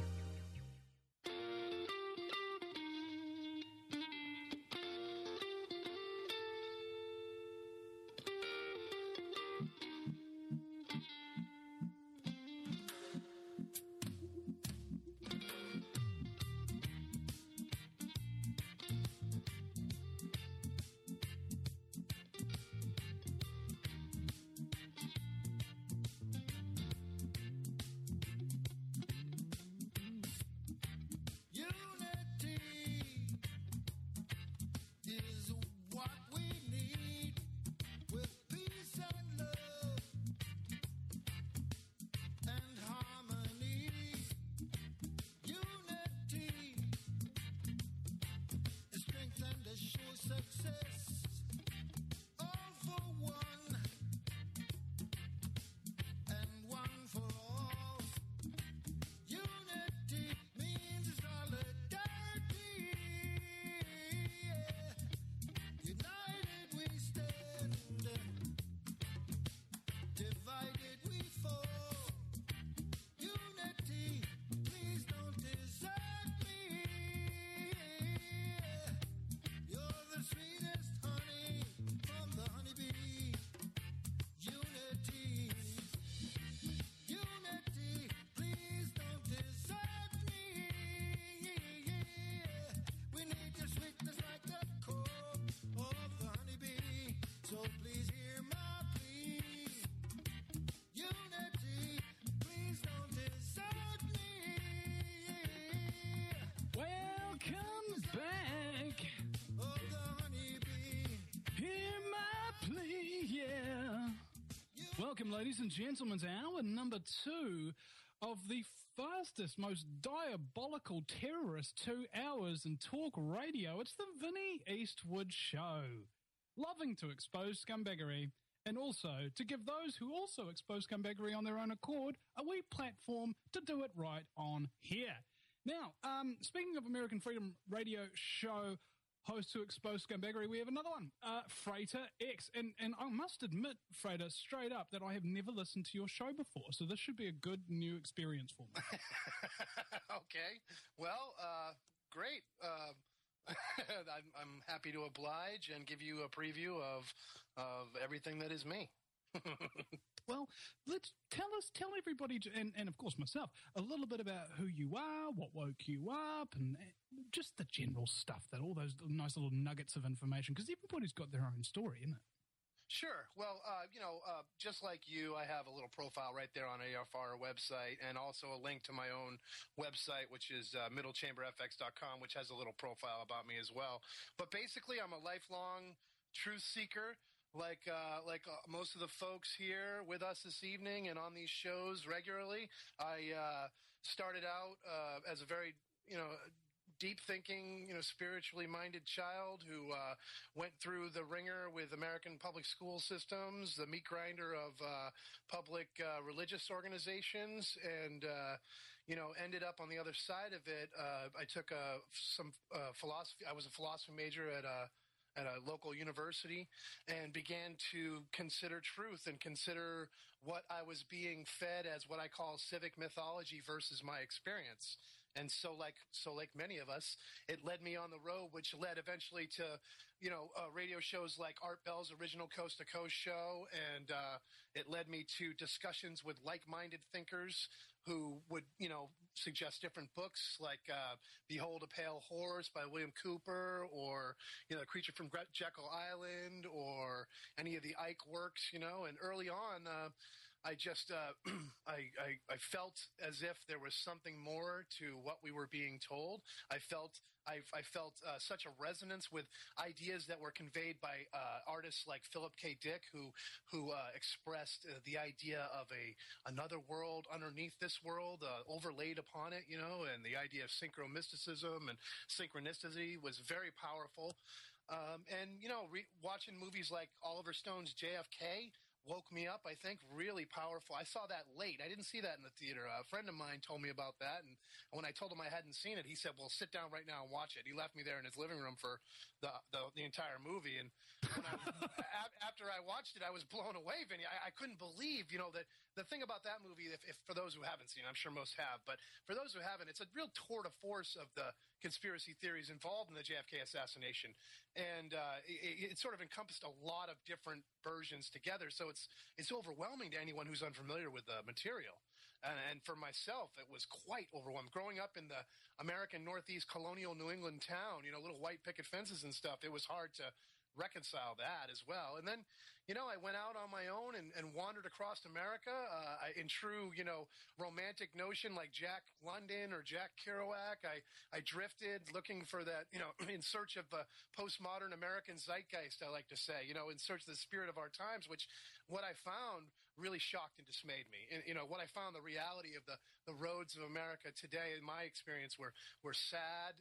Welcome, ladies and gentlemen, to hour number 2 of the fastest, most diabolical terrorist 2 hours in talk radio. It's the Vinny Eastwood Show. Loving to expose scumbaggery, and also to give those who also expose scumbaggery on their own accord a wee platform to do it right on here. Now, speaking of American Freedom Radio Show hosts who expose scumbaggery, we have another one, Freighter X. And I must admit, Freighter, straight up, that I have never listened to your show before, so this should be a good new experience for me. Okay. Well, great. I'm happy to oblige and give you a preview of everything that is me. Well, let's tell everybody, and of course myself, a little bit about who you are, what woke you up, and just the general stuff, that all those nice little nuggets of information, because everybody's got their own story, isn't it? Sure. Well, just like you, I have a little profile right there on AFR website, and also a link to my own website, which is middlechamberfx.com, which has a little profile about me as well. But basically, I'm a lifelong truth seeker. Like most of the folks here with us this evening and on these shows regularly. I started out as a very, deep thinking, spiritually minded child who went through the ringer with American public school systems, the meat grinder of public religious organizations, and ended up on the other side of it. I took some philosophy. I was a philosophy major at a local university, and began to consider truth and consider what I was being fed as what I call civic mythology versus my experience. And so like many of us, it led me on the road, which led eventually to, radio shows like Art Bell's original Coast to Coast show. And it led me to discussions with like-minded thinkers who would, suggest different books like Behold a Pale Horse by William Cooper, or, Creature from Jekyll Island, or any of the Ike works, and early on, I just I felt as if there was something more to what we were being told. I felt such a resonance with ideas that were conveyed by artists like Philip K. Dick, who expressed the idea of another world underneath this world, overlaid upon it, and the idea of synchromysticism and synchronicity was very powerful. Watching movies like Oliver Stone's JFK woke me up, I think, really powerful. I saw that late. I didn't see that in the theater. A friend of mine told me about that, and when I told him I hadn't seen it, he said, well, sit down right now and watch it. He left me there in his living room for the entire movie, and after I watched it, I was blown away, Vinny. I couldn't believe, that the thing about that movie, if for those who haven't seen it, I'm sure most have, but for those who haven't, it's a real tour de force of the conspiracy theories involved in the JFK assassination, and it sort of encompassed a lot of different versions together, so it's overwhelming to anyone who's unfamiliar with the material. And for myself, it was quite overwhelming. Growing up in the American Northeast colonial New England town, little white picket fences and stuff, it was hard to reconcile that as well. And then, I went out on my own and wandered across America in true, romantic notion like Jack London or Jack Kerouac. I drifted looking for that, in search of the postmodern American zeitgeist, I like to say, in search of the spirit of our times, which what I found really shocked and dismayed me. And, what I found, the reality of the roads of America today, in my experience, were sad,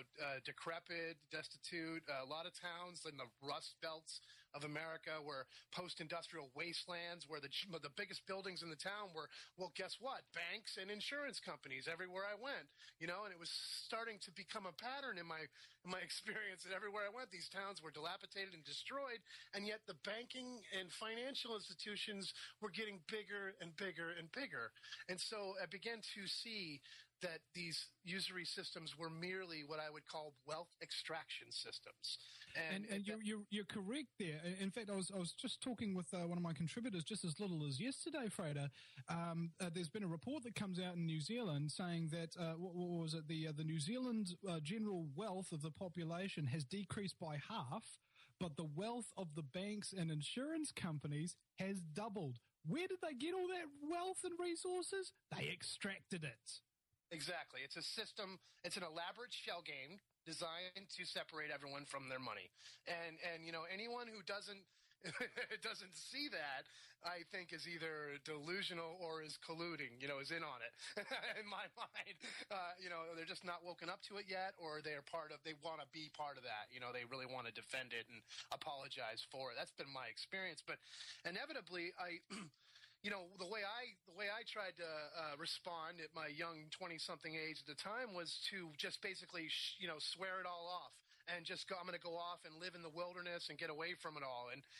decrepit, destitute. A lot of towns in the rust belts of America were post-industrial wastelands, where the biggest buildings in the town were, well, guess what? Banks and insurance companies everywhere I went, and it was starting to become a pattern in my experience that everywhere I went, these towns were dilapidated and destroyed, and yet the banking and financial institutions were getting bigger and bigger and bigger. And so I began to see that these usury systems were merely what I would call wealth extraction systems. And you're correct there. In fact, I was just talking with one of my contributors just as little as yesterday, Freda. There's been a report that comes out in New Zealand saying that, what was it, the New Zealand general wealth of the population has decreased by half, but the wealth of the banks and insurance companies has doubled. Where did they get all that wealth and resources? They extracted it. Exactly. It's a system. It's an elaborate shell game designed to separate everyone from their money. And anyone who doesn't see that, I think, is either delusional or is colluding, is in on it. In my mind, they're just not woken up to it yet, or they want to be part of that. They really want to defend it and apologize for it. That's been my experience. But inevitably, the way I tried to respond at my young 20-something age at the time was to just basically, swear it all off and just go. I'm going to go off and live in the wilderness and get away from it all. And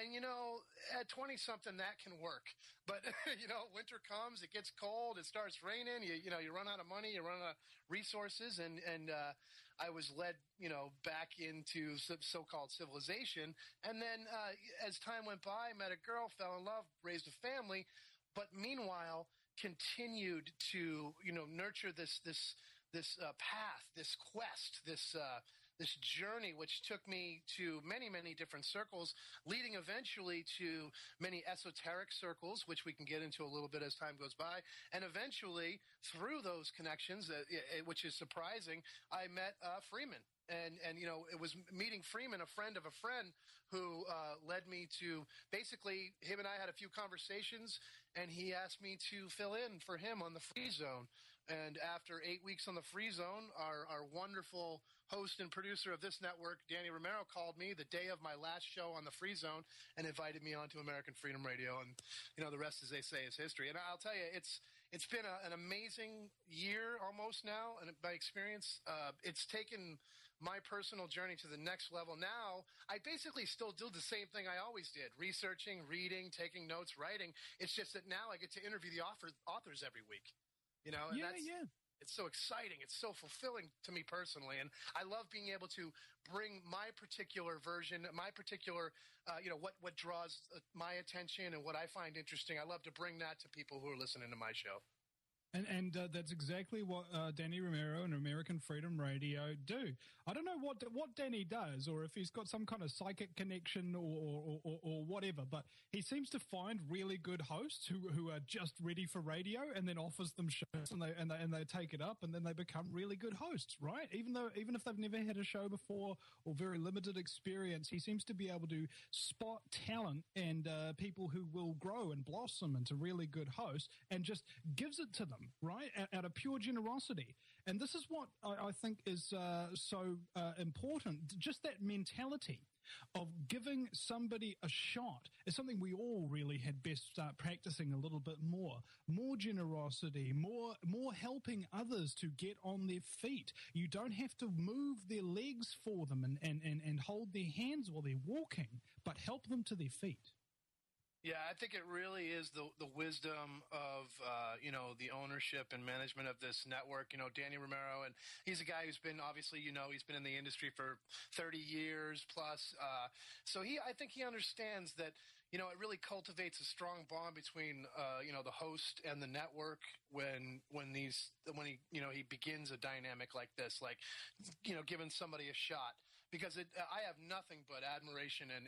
at 20-something that can work. But winter comes, it gets cold, it starts raining. You run out of money, you run out of resources, and I was led, back into so-called civilization. And then as time went by, met a girl, fell in love, raised a family, but meanwhile continued to, nurture this path, this quest, this journey, which took me to many, many different circles, leading eventually to many esoteric circles, which we can get into a little bit as time goes by. And eventually, through those connections, which is surprising, I met Freeman. And it was meeting Freeman, a friend of a friend, who led me to, basically, him and I had a few conversations, and he asked me to fill in for him on the Free Zone And after 8 weeks on the Free Zone, our wonderful host and producer of this network, Danny Romero, called me the day of my last show on the Free Zone and invited me onto American Freedom Radio. And, the rest, as they say, is history. And I'll tell you, it's been an amazing year almost now. And by experience, it's taken my personal journey to the next level. Now, I basically still do the same thing I always did, researching, reading, taking notes, writing. It's just that now I get to interview the authors every week. And it's so exciting. It's so fulfilling to me personally. And I love being able to bring my particular version, my particular, what draws my attention and what I find interesting. I love to bring that to people who are listening to my show. And that's exactly what Danny Romero and American Freedom Radio do. I don't know what Danny does, or if he's got some kind of psychic connection or whatever, but he seems to find really good hosts who are just ready for radio, and then offers them shows, and they take it up, and then they become really good hosts, right? Even if they've never had a show before or very limited experience, he seems to be able to spot talent and people who will grow and blossom into really good hosts, and just gives it to them. Right, out of pure generosity. And this is what I think is so important. Just that mentality of giving somebody a shot is something we all really had best start practicing a little bit more. More generosity, more helping others to get on their feet. You don't have to move their legs for them and hold their hands while they're walking, but help them to their feet. Yeah, I think it really is the wisdom of, the ownership and management of this network. Danny Romero, and he's a guy who's been, obviously, he's been in the industry for 30 years plus. So I think he understands that, it really cultivates a strong bond between, the host and the network when he begins a dynamic like this, like, giving somebody a shot. Because I have nothing but admiration and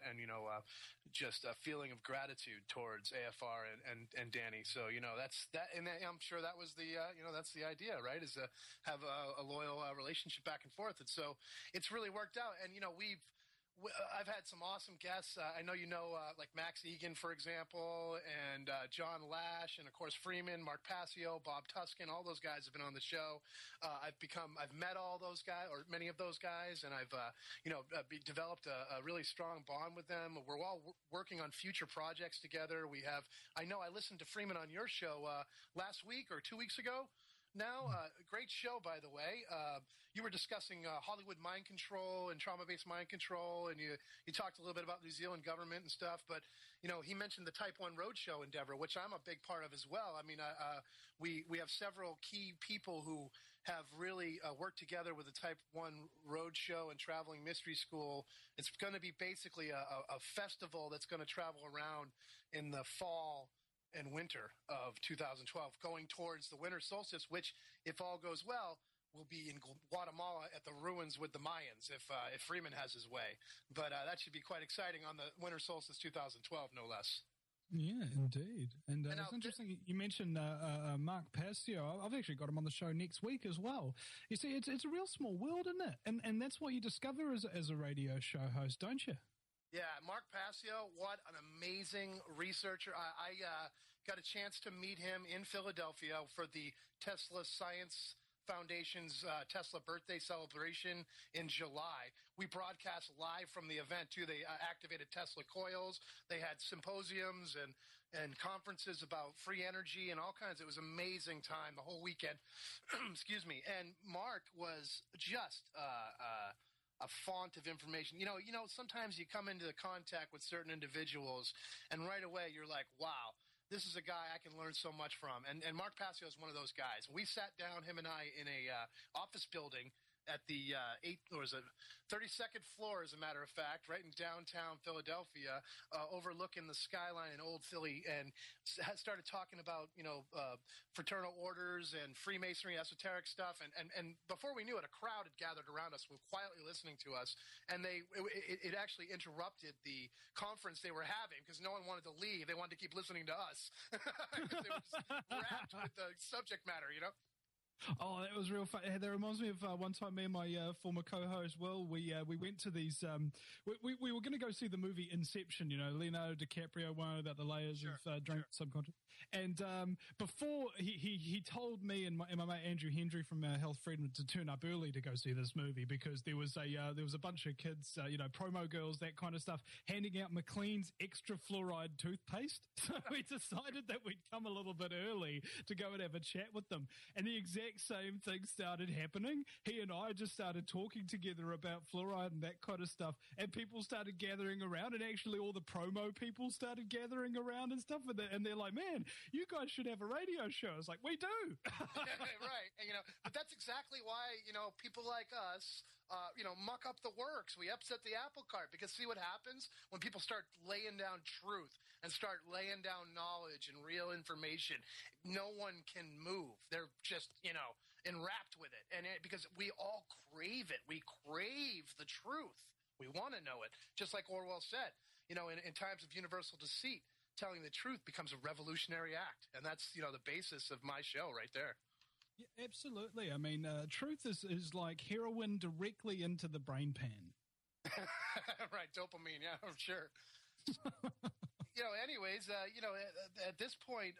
just a feeling of gratitude towards AFR and Danny. So that's that, and I'm sure that was that's the idea, right? Is to have a loyal relationship back and forth, and so it's really worked out. And I've had some awesome guests. I know like Max Egan, for example, and John Lash, and of course Freeman, Mark Passio, Bob Tuskin. All those guys have been on the show. I've met all those guys, or many of those guys, and I've developed a really strong bond with them. We're all working on future projects together. I know I listened to Freeman on your show last week or 2 weeks ago. Now, great show, by the way. You were discussing Hollywood mind control and trauma-based mind control, and you talked a little bit about New Zealand government and stuff. But he mentioned the Type 1 Roadshow endeavor, which I'm a big part of as well. I mean, we have several key people who have really worked together with the Type 1 Roadshow and Traveling Mystery School. It's going to be basically a festival that's going to travel around in the fall and winter of 2012, going towards the winter solstice, which, if all goes well, will be in Guatemala at the ruins with the Mayans, if Freeman has his way. But that should be quite exciting on the winter solstice 2012, no less. Yeah, indeed. And it's interesting you mentioned Mark Passio. I've actually got him on the show next week as well. You see, it's a real small world, isn't it? And that's what you discover as a radio show host, don't you? Yeah, Mark Passio, what an amazing researcher. I got a chance to meet him in Philadelphia for the Tesla Science Foundation's Tesla birthday celebration in July. We broadcast live from the event, too. They activated Tesla coils. They had symposiums and conferences about free energy and all kinds. It was an amazing time, the whole weekend. Excuse me. And Mark was just a font of information. Sometimes you come into contact with certain individuals, and right away you're like, wow, this is a guy I can learn so much from. And Mark Passio is one of those guys. We sat down, him and I, in a office building at the 32nd floor, as a matter of fact, right in downtown Philadelphia, overlooking the skyline in Old Philly, and started talking about, fraternal orders and Freemasonry, esoteric stuff. And before we knew it, a crowd had gathered around us, were quietly listening to us, and it actually interrupted the conference they were having because no one wanted to leave. They wanted to keep listening to us because they were just wrapped with the subject matter, Oh, that was real fun. That reminds me of one time me and my former co-host Will, we went to these, we were going to go see the movie Inception, Leonardo DiCaprio, one about the layers of dream subconscious. And before, he told me and my mate Andrew Hendry from Health Freedom to turn up early to go see this movie because there was a bunch of kids, promo girls, that kind of stuff, handing out McLean's extra fluoride toothpaste. So we decided that we'd come a little bit early to go and have a chat with them. And the exact same thing started happening. He and I just started talking together about fluoride and that kind of stuff, and people started gathering around, and actually all the promo people started gathering around and stuff, and they're like, man, you guys should have a radio show. It's like, we do. Right. And, but that's exactly why, people like us, muck up the works. We upset the apple cart because see what happens when people start laying down truth and start laying down knowledge and real information. No one can move. They're just, enwrapped with it. And because we all crave it. We crave the truth. We want to know it. Just like Orwell said, in times of universal deceit, telling the truth becomes a revolutionary act. And that's, the basis of my show right there. Yeah, absolutely. I mean, truth is like heroin directly into the brain pan. Right, dopamine, yeah, I'm sure. Anyways, at this point,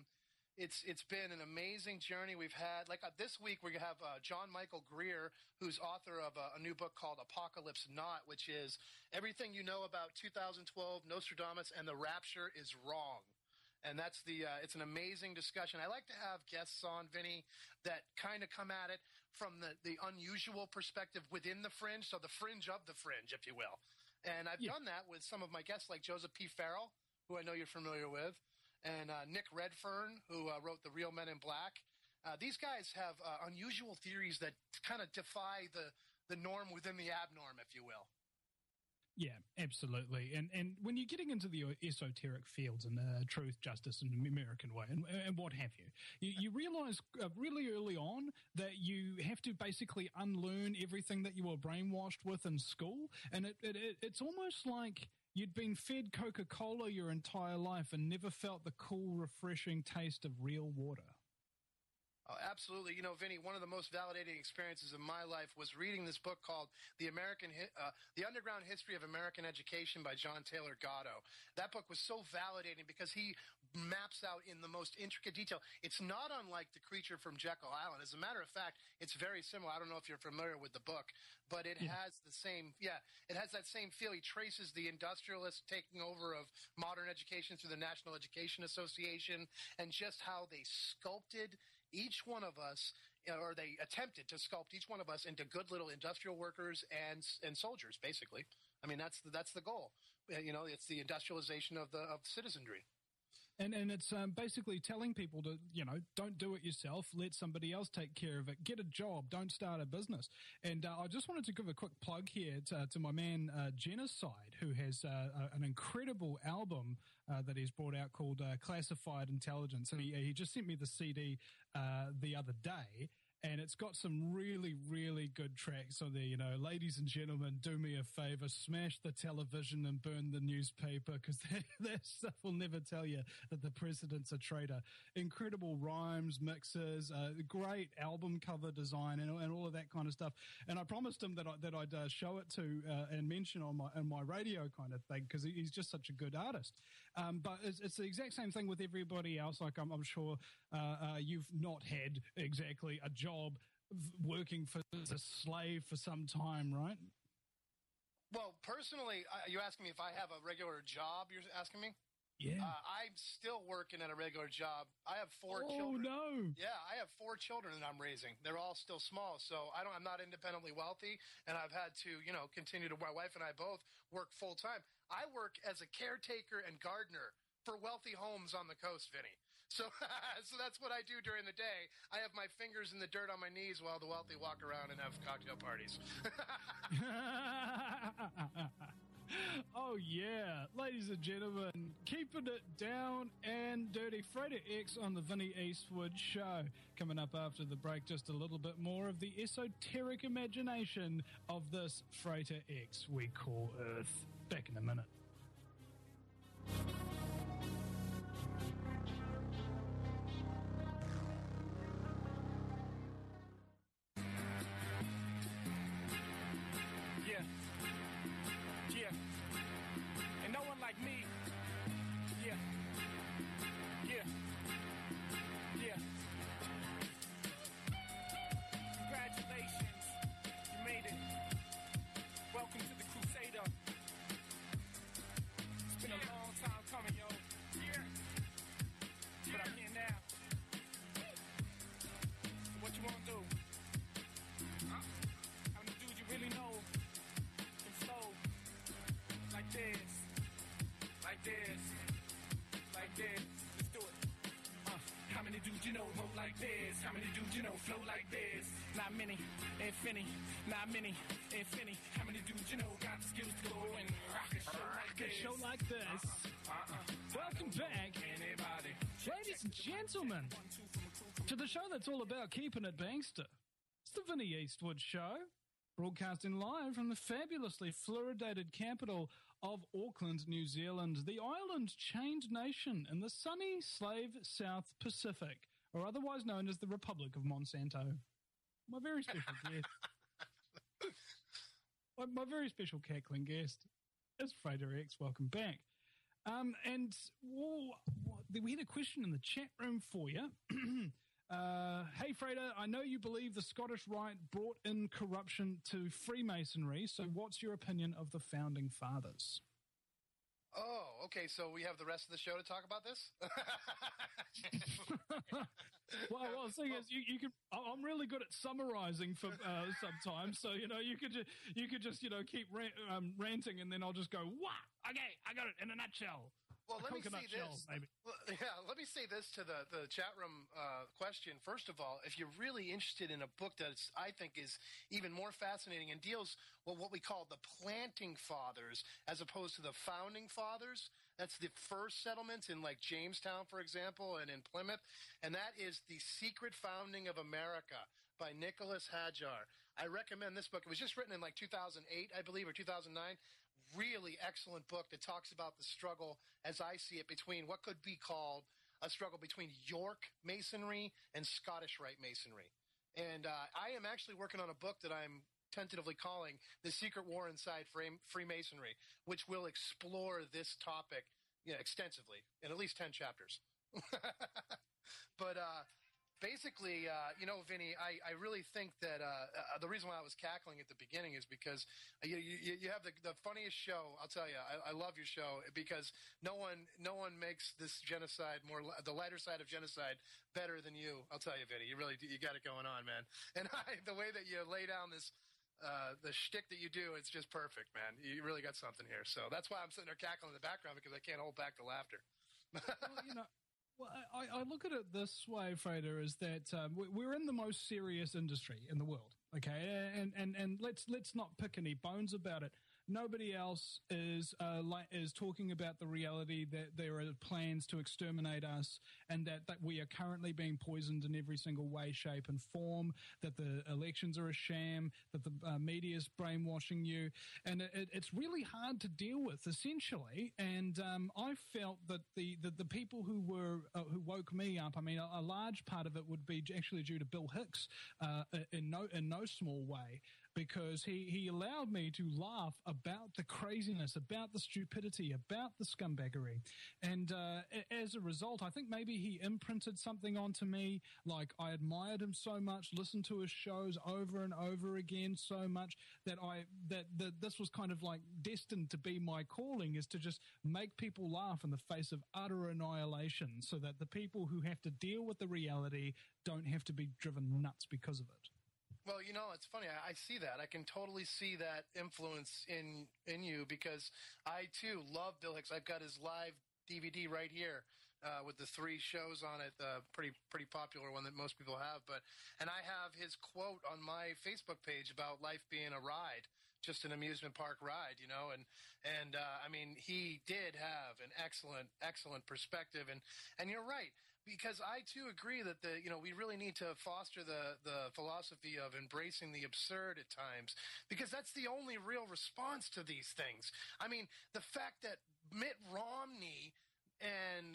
it's been an amazing journey we've had. Like this week, we have John Michael Greer, who's author of a new book called Apocalypse Not, which is everything you know about 2012, Nostradamus, and the Rapture is wrong. And that's it's an amazing discussion. I like to have guests on, Vinny, that kind of come at it from the unusual perspective within the fringe, so the fringe of the fringe, if you will. And I've done that with some of my guests like Joseph P. Farrell, who I know you're familiar with, and Nick Redfern, who wrote The Real Men in Black. These guys have unusual theories that kind of defy the norm within the abnorm, if you will. Yeah, absolutely. And when you're getting into the esoteric fields and truth, justice, and the American way and what have you realize really early on that you have to basically unlearn everything that you were brainwashed with in school. And it's almost like you'd been fed Coca-Cola your entire life and never felt the cool, refreshing taste of real water. Oh, absolutely. Vinny, one of the most validating experiences of my life was reading this book called The Underground History of American Education by John Taylor Gatto. That book was so validating because he maps out in the most intricate detail. It's not unlike The Creature from Jekyll Island. As a matter of fact, it's very similar. I don't know if you're familiar with the book, but it has the same, it has that same feel. He traces the industrialist taking over of modern education through the National Education Association and just how they sculpted each one of us, or they attempted to sculpt each one of us into good little industrial workers and soldiers, basically. I mean, that's the goal. It's the industrialization of citizenry. And it's basically telling people to, don't do it yourself. Let somebody else take care of it. Get a job. Don't start a business. And I just wanted to give a quick plug here to my man Genocide, who has an incredible album that he's brought out called Classified Intelligence. And he just sent me the CD the other day. And it's got some really, really good tracks on there. Ladies and gentlemen, do me a favor, smash the television and burn the newspaper, because that stuff will never tell you that the president's a traitor. Incredible rhymes, mixes, great album cover design, and all of that kind of stuff. And I promised him that I'd show it to and mention on my radio kind of thing, because he's just such a good artist. But it's the exact same thing with everybody else. Like I'm sure you've not had exactly a job working as a slave for some time, right? Well, personally, you're asking me if I have a regular job, you're asking me? Yeah. I'm still working at a regular job. I have 4 children. Oh, no. Yeah, I have 4 children that I'm raising. They're all still small, so I'm not independently wealthy, and I've had to, continue to, my wife and I both work full time. I work as a caretaker and gardener for wealthy homes on the coast, Vinny. So that's what I do during the day. I have my fingers in the dirt on my knees while the wealthy walk around and have cocktail parties. Oh, yeah. Ladies and gentlemen, keeping it down and dirty. Freighter X on the Vinny Eastwood Show. Coming up after the break, just a little bit more of the esoteric imagination of this Freighter X we call Earth. Back in a minute. like this? How many dudes you know flow like this? Not many, if any. Not many, if any. How many dudes you know got the skills to go and rock a show like this? Welcome back, Anybody? ladies and gentlemen, to the show that's all about keeping it bankster. It's the Vinny Eastwood Show, broadcasting live from the fabulously fluoridated capital of Auckland, New Zealand, the island-chained nation in the sunny slave South Pacific, or otherwise known as the Republic of Monsanto. My very special guest. My very special cackling guest is Frader X. Welcome back. We had a question in the chat room for you. Hey, Frader, I know you believe the Scottish Rite brought in corruption to Freemasonry, so what's your opinion of the Founding Fathers? Oh, okay. So we have the rest of the show to talk about this. Well, the thing is, you can. I'm really good at summarizing for sometimes, so you could just keep ranting, and then I'll just go, "What? Okay, I got it in a nutshell." Well, let me say shell, this. maybe. Let me say this to the chat room question. First of all, if you're really interested in a book that I think is even more fascinating and deals with what we call the planting fathers as opposed to the founding fathers, that's the first settlements in like Jamestown, for example, and in Plymouth, and that is The Secret Founding of America by Nicholas Hadjar. I recommend this book. It was just written in like 2008, I believe, or 2009. Really excellent book that talks about the struggle, as I see it, between what could be called a struggle between York Masonry and Scottish Rite Masonry. And I am actually working on a book that I'm tentatively calling The Secret War Inside Freemasonry, which will explore this topic extensively in at least 10 chapters. But basically, Vinny, I really think that the reason why I was cackling at the beginning is because you have the funniest show. I'll tell you, I love your show because no one makes this genocide the lighter side of genocide better than you. I'll tell you, Vinny, you got it going on, man. And the way that you lay down this the shtick that you do, it's just perfect, man. You really got something here. So that's why I'm sitting there cackling in the background because I can't hold back the laughter. Well, I look at it this way, Frader, is that we're in the most serious industry in the world, okay? And let's not pick any bones about it. Nobody else is talking about the reality that there are plans to exterminate us, and that we are currently being poisoned in every single way, shape, and form. That the elections are a sham. That the media is brainwashing you, and it's really hard to deal with, essentially. And I felt that the people who woke me up. I mean, a large part of it would be actually due to Bill Hicks, in no small way. Because he allowed me to laugh about the craziness, about the stupidity, about the scumbaggery. And as a result, I think maybe he imprinted something onto me. Like, I admired him so much, listened to his shows over and over again so much that this was kind of like destined to be my calling, is to just make people laugh in the face of utter annihilation so that the people who have to deal with the reality don't have to be driven nuts because of it. Well, it's funny. I see that. I can totally see that influence in you because I, too, love Bill Hicks. I've got his live DVD right here with the 3 shows on it, pretty popular one that most people have. And I have his quote on my Facebook page about life being a ride, just an amusement park ride, and I mean, he did have an excellent perspective. And you're right. Because I, too, agree that we really need to foster the philosophy of embracing the absurd at times, because that's the only real response to these things. I mean, the fact that Mitt Romney and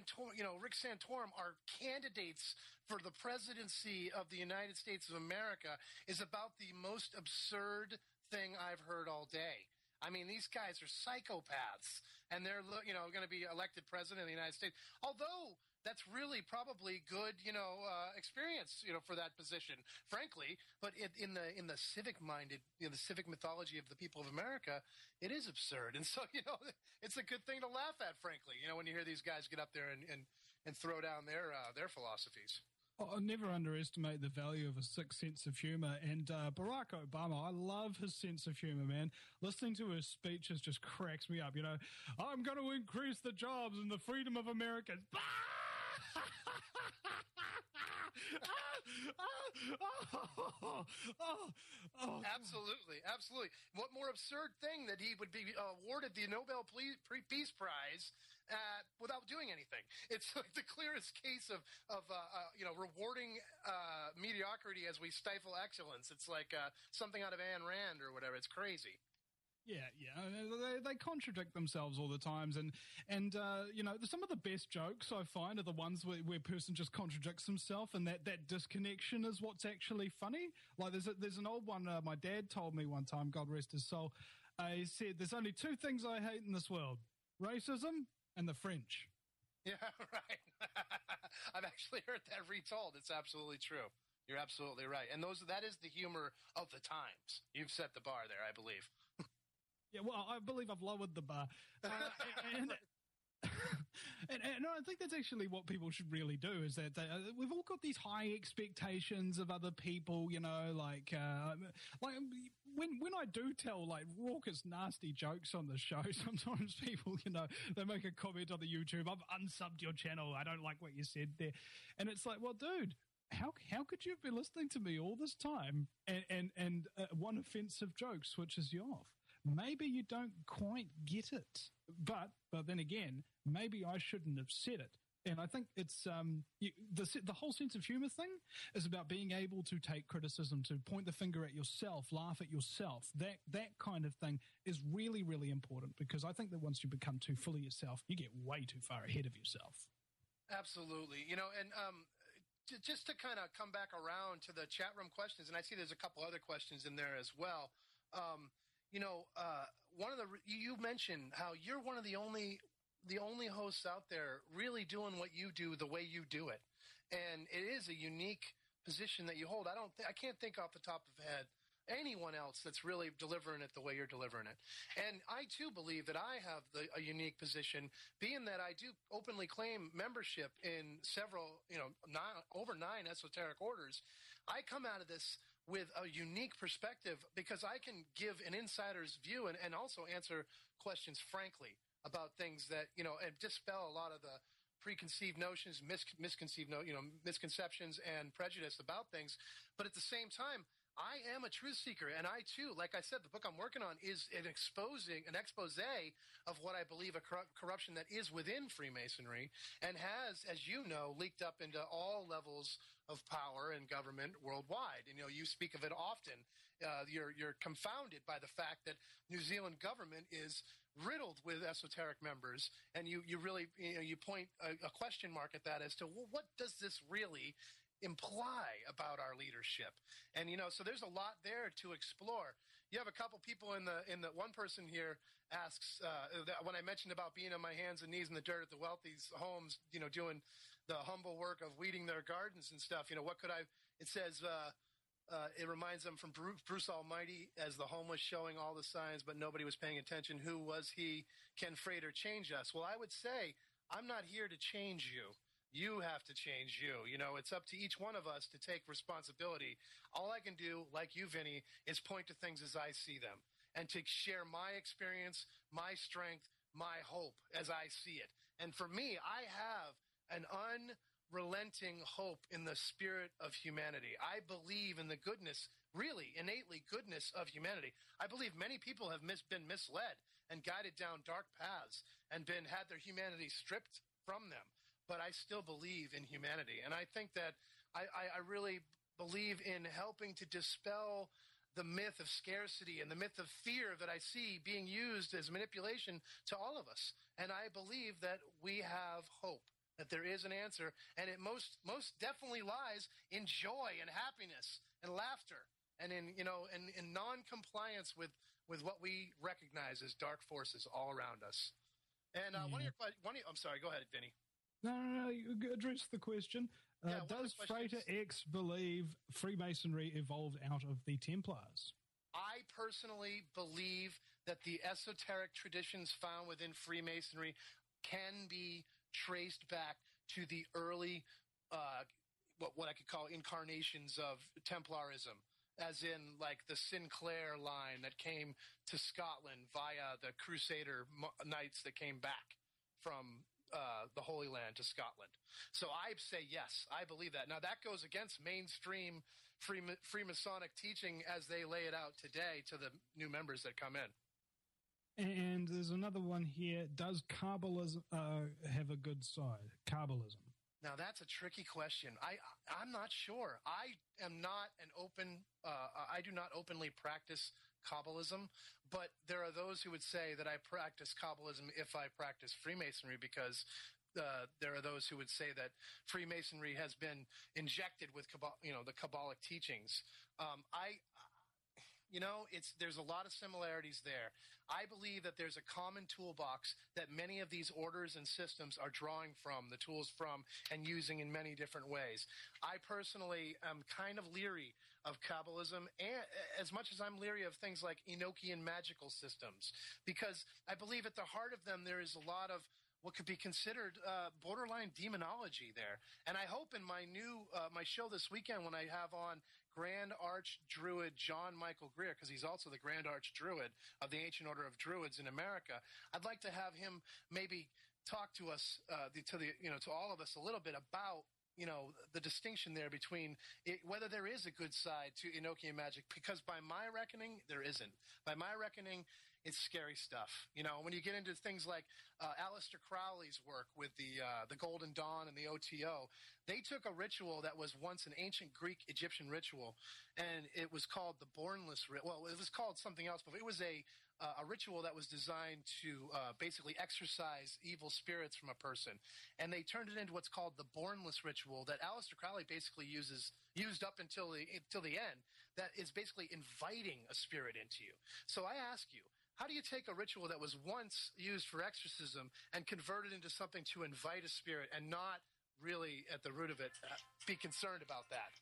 Rick Santorum are candidates for the presidency of the United States of America is about the most absurd thing I've heard all day. I mean, these guys are psychopaths, and they're going to be elected president of the United States. Although that's really probably good, experience, for that position, frankly. But in the civic-minded, the civic mythology of the people of America, it is absurd. And so, it's a good thing to laugh at, frankly, when you hear these guys get up there and throw down their philosophies. I'll never underestimate the value of a sick sense of humor. And Barack Obama, I love his sense of humor, man. Listening to his speeches just cracks me up. I'm going to increase the jobs and the freedom of Americans. Absolutely, absolutely. What more absurd thing that he would be awarded the Nobel Peace Prize without doing anything? It's like the clearest case of rewarding mediocrity as we stifle excellence. It's like something out of Ayn Rand or whatever. It's crazy. Yeah. They contradict themselves all the times, and some of the best jokes I find are the ones where a person just contradicts himself, and that disconnection is what's actually funny. Like there's an old one my dad told me one time, God rest his soul. He said, "There's only two things I hate in this world: racism and the French." Yeah, right. I've actually heard that retold. It's absolutely true. You're absolutely right, and that is the humor of the times. You've set the bar there, I believe. Yeah, well, I believe I've lowered the bar. And I think that's actually what people should really do, is that we've all got these high expectations of other people, like when I do tell like raucous, nasty jokes on the show, sometimes people, they make a comment on the YouTube, "I've unsubbed your channel, I don't like what you said there." And it's like, well, dude, how could you have been listening to me all this time and one offensive joke switches you off? Maybe you don't quite get it, but then again, maybe I shouldn't have said it. And I think it's the whole sense of humor thing is about being able to take criticism, to point the finger at yourself, laugh at yourself. That kind of thing is really, really important, because I think that once you become too full of yourself, you get way too far ahead of yourself. Absolutely, and just to kind of come back around to the chat room questions, and I see there's a couple other questions in there as well. You mentioned how you're one of the only hosts out there really doing what you do the way you do it, and it is a unique position that you hold. I can't think off the top of the head anyone else that's really delivering it the way you're delivering it. And I too believe that I have a unique position, being that I do openly claim membership in several, over 9 esoteric orders. I come out of this with a unique perspective because I can give an insider's view and also answer questions frankly about things that, and dispel a lot of the preconceived notions, misconceptions and prejudice about things. But at the same time, I am a truth seeker, and I too, like I said, the book I'm working on is an expose of what I believe a corruption that is within Freemasonry and has, as you know, leaked up into all levels of power and government worldwide. And you speak of it often. You're confounded by the fact that New Zealand government is riddled with esoteric members, and you really you point a question mark at that as to, well, what does this really imply about our leadership? And so there's a lot there to explore. You have a couple people in the one person here asks that when I mentioned about being on my hands and knees in the dirt at the wealthy's homes, doing the humble work of weeding their gardens and stuff, what could I? It says it reminds them from Bruce Almighty as the homeless showing all the signs, but nobody was paying attention. Who was he? Can Frater change us? Well, I would say I'm not here to change you. You have to change you. It's up to each one of us to take responsibility. All I can do, like you, Vinny, is point to things as I see them and to share my experience, my strength, my hope as I see it. And for me, I have an unrelenting hope in the spirit of humanity. I believe in the goodness, really innately goodness of humanity. I believe many people have been misled and guided down dark paths and had their humanity stripped from them. But I still believe in humanity. And I think that I really believe in helping to dispel the myth of scarcity and the myth of fear that I see being used as manipulation to all of us. And I believe that we have hope, that there is an answer, and it most definitely lies in joy and happiness and laughter and in non-compliance with what we recognize as dark forces all around us. And I'm sorry, go ahead, Vinny. No, you address the question. Does Frater X believe Freemasonry evolved out of the Templars? I personally believe that the esoteric traditions found within Freemasonry can be traced back to the early, what I could call incarnations of Templarism, as in like the Sinclair line that came to Scotland via the Crusader knights that came back from the Holy Land, to Scotland. So I say yes, I believe that. Now that goes against mainstream Freemasonic teaching as they lay it out today to the new members that come in. And there's another one here. Does Kabbalism have a good side? Kabbalism. Now that's a tricky question. I'm not sure. I am not an open. I do not openly practice Kabbalism, but there are those who would say that I practice Kabbalism if I practice Freemasonry, because there are those who would say that Freemasonry has been injected with the Kabbalic teachings. There's a lot of similarities there. I believe that there's a common toolbox that many of these orders and systems are drawing from, the tools from, and using in many different ways. I personally am kind of leery of Kabbalism, and as much as I'm leery of things like Enochian magical systems, because I believe at the heart of them there is a lot of what could be considered borderline demonology there. And I hope in my new my show this weekend, when I have on Grand Arch Druid John Michael Greer, because he's also the Grand Arch Druid of the Ancient Order of Druids in America, I'd like to have him maybe talk to us, to all of us a little bit about the distinction there between whether there is a good side to Enochian magic, because by my reckoning, there isn't. By my reckoning, it's scary stuff. When you get into things like Aleister Crowley's work with the Golden Dawn and the OTO, they took a ritual that was once an ancient Greek Egyptian ritual, and it was called the Bornless Ritual. Well, it was called something else, but it was a ritual that was designed to basically exorcise evil spirits from a person. And they turned it into what's called the Bornless Ritual that Aleister Crowley basically used up until the end, that is basically inviting a spirit into you. So I ask you, how do you take a ritual that was once used for exorcism and convert it into something to invite a spirit and not really at the root of it be concerned about that?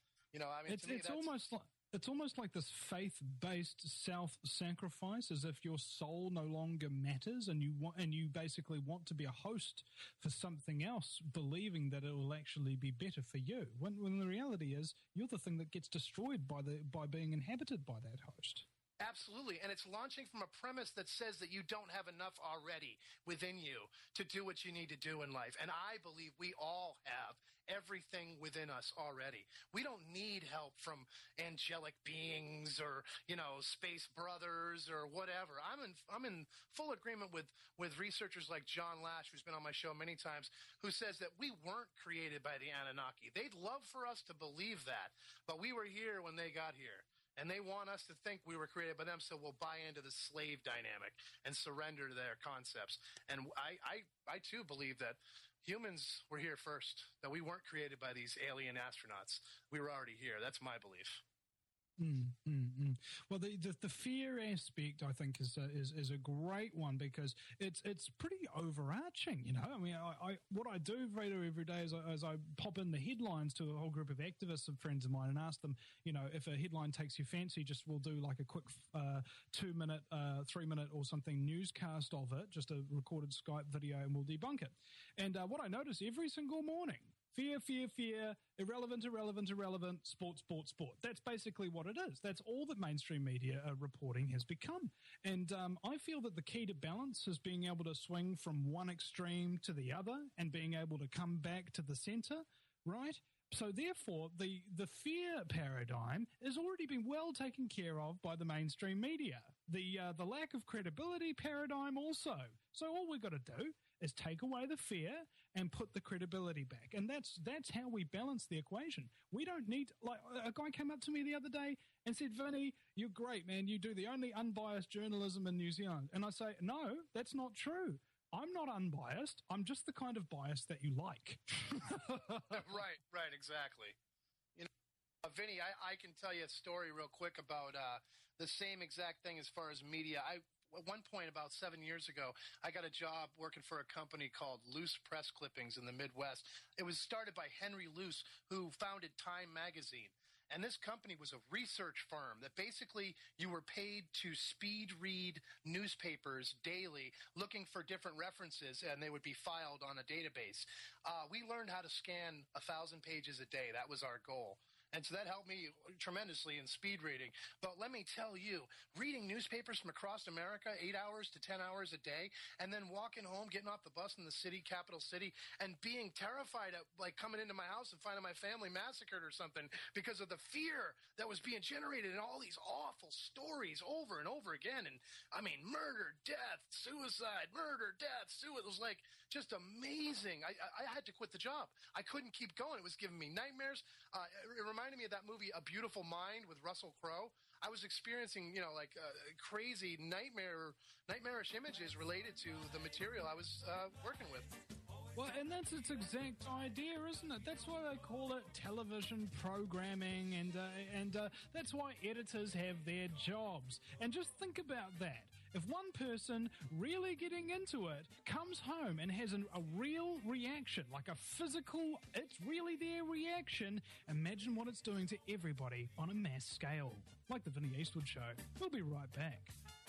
It's almost like this faith-based self-sacrifice, as if your soul no longer matters, and you basically want to be a host for something else, believing that it will actually be better for you. When the reality is, you're the thing that gets destroyed by being inhabited by that host. Absolutely. And it's launching from a premise that says that you don't have enough already within you to do what you need to do in life. And I believe we all have everything within us already. We don't need help from angelic beings or, space brothers or whatever. I'm in full agreement with researchers like John Lash, who's been on my show many times, who says that we weren't created by the Anunnaki. They'd love for us to believe that, but we were here when they got here. And they want us to think we were created by them, so we'll buy into the slave dynamic and surrender to their concepts. And I too believe that humans were here first, that we weren't created by these alien astronauts. We were already here. That's my belief. Well, the fear aspect, I think, is a great one, because it's pretty overarching. I mean, what I do, Vader, every day is I pop in the headlines to a whole group of activists and friends of mine and ask them, if a headline takes your fancy, we'll do like a quick 2-minute, 3-minute or something newscast of it, just a recorded Skype video, and we'll debunk it. And what I notice every single morning: fear, fear, fear, irrelevant, irrelevant, irrelevant, sport, sport, sport. That's basically what it is. That's all that mainstream media reporting has become. And I feel that the key to balance is being able to swing from one extreme to the other and being able to come back to the center, right? So therefore, the fear paradigm has already been well taken care of by the mainstream media. The lack of credibility paradigm also. So all we've got to do is take away the fear and put the credibility back. And that's how we balance the equation. We don't need, like, a guy came up to me the other day and said, "Vinny, you're great, man. You do the only unbiased journalism in New Zealand." And I say, "No, that's not true. I'm not unbiased. I'm just the kind of bias that you like." Right, exactly. Vinny, I can tell you a story real quick about the same exact thing as far as media. At one point, about 7 years ago, I got a job working for a company called Loose Press Clippings in the Midwest. It was started by Henry Luce, who founded Time Magazine. And this company was a research firm that basically you were paid to speed read newspapers daily, looking for different references, and they would be filed on a database. We learned how to scan 1,000 pages a day. That was our goal. And so that helped me tremendously in speed reading. But let me tell you, reading newspapers from across America, 8 hours to 10 hours a day, and then walking home, getting off the bus in the city, capital city, and being terrified of like coming into my house and finding my family massacred or something because of the fear that was being generated in all these awful stories over and over again. And I mean, murder, death, suicide, murder, death, suicide. It was like just amazing. I had to quit the job. I couldn't keep going. It was giving me nightmares. It reminded me of that movie, A Beautiful Mind, with Russell Crowe. I was experiencing, crazy nightmarish images related to the material I was working with. Well, and that's its exact idea, isn't it? That's why they call it television programming, and that's why editors have their jobs. And just think about that. If one person really getting into it comes home and has a real reaction, like a physical, it's really their reaction, imagine what it's doing to everybody on a mass scale. Like the Vinnie Eastwood Show. We'll be right back.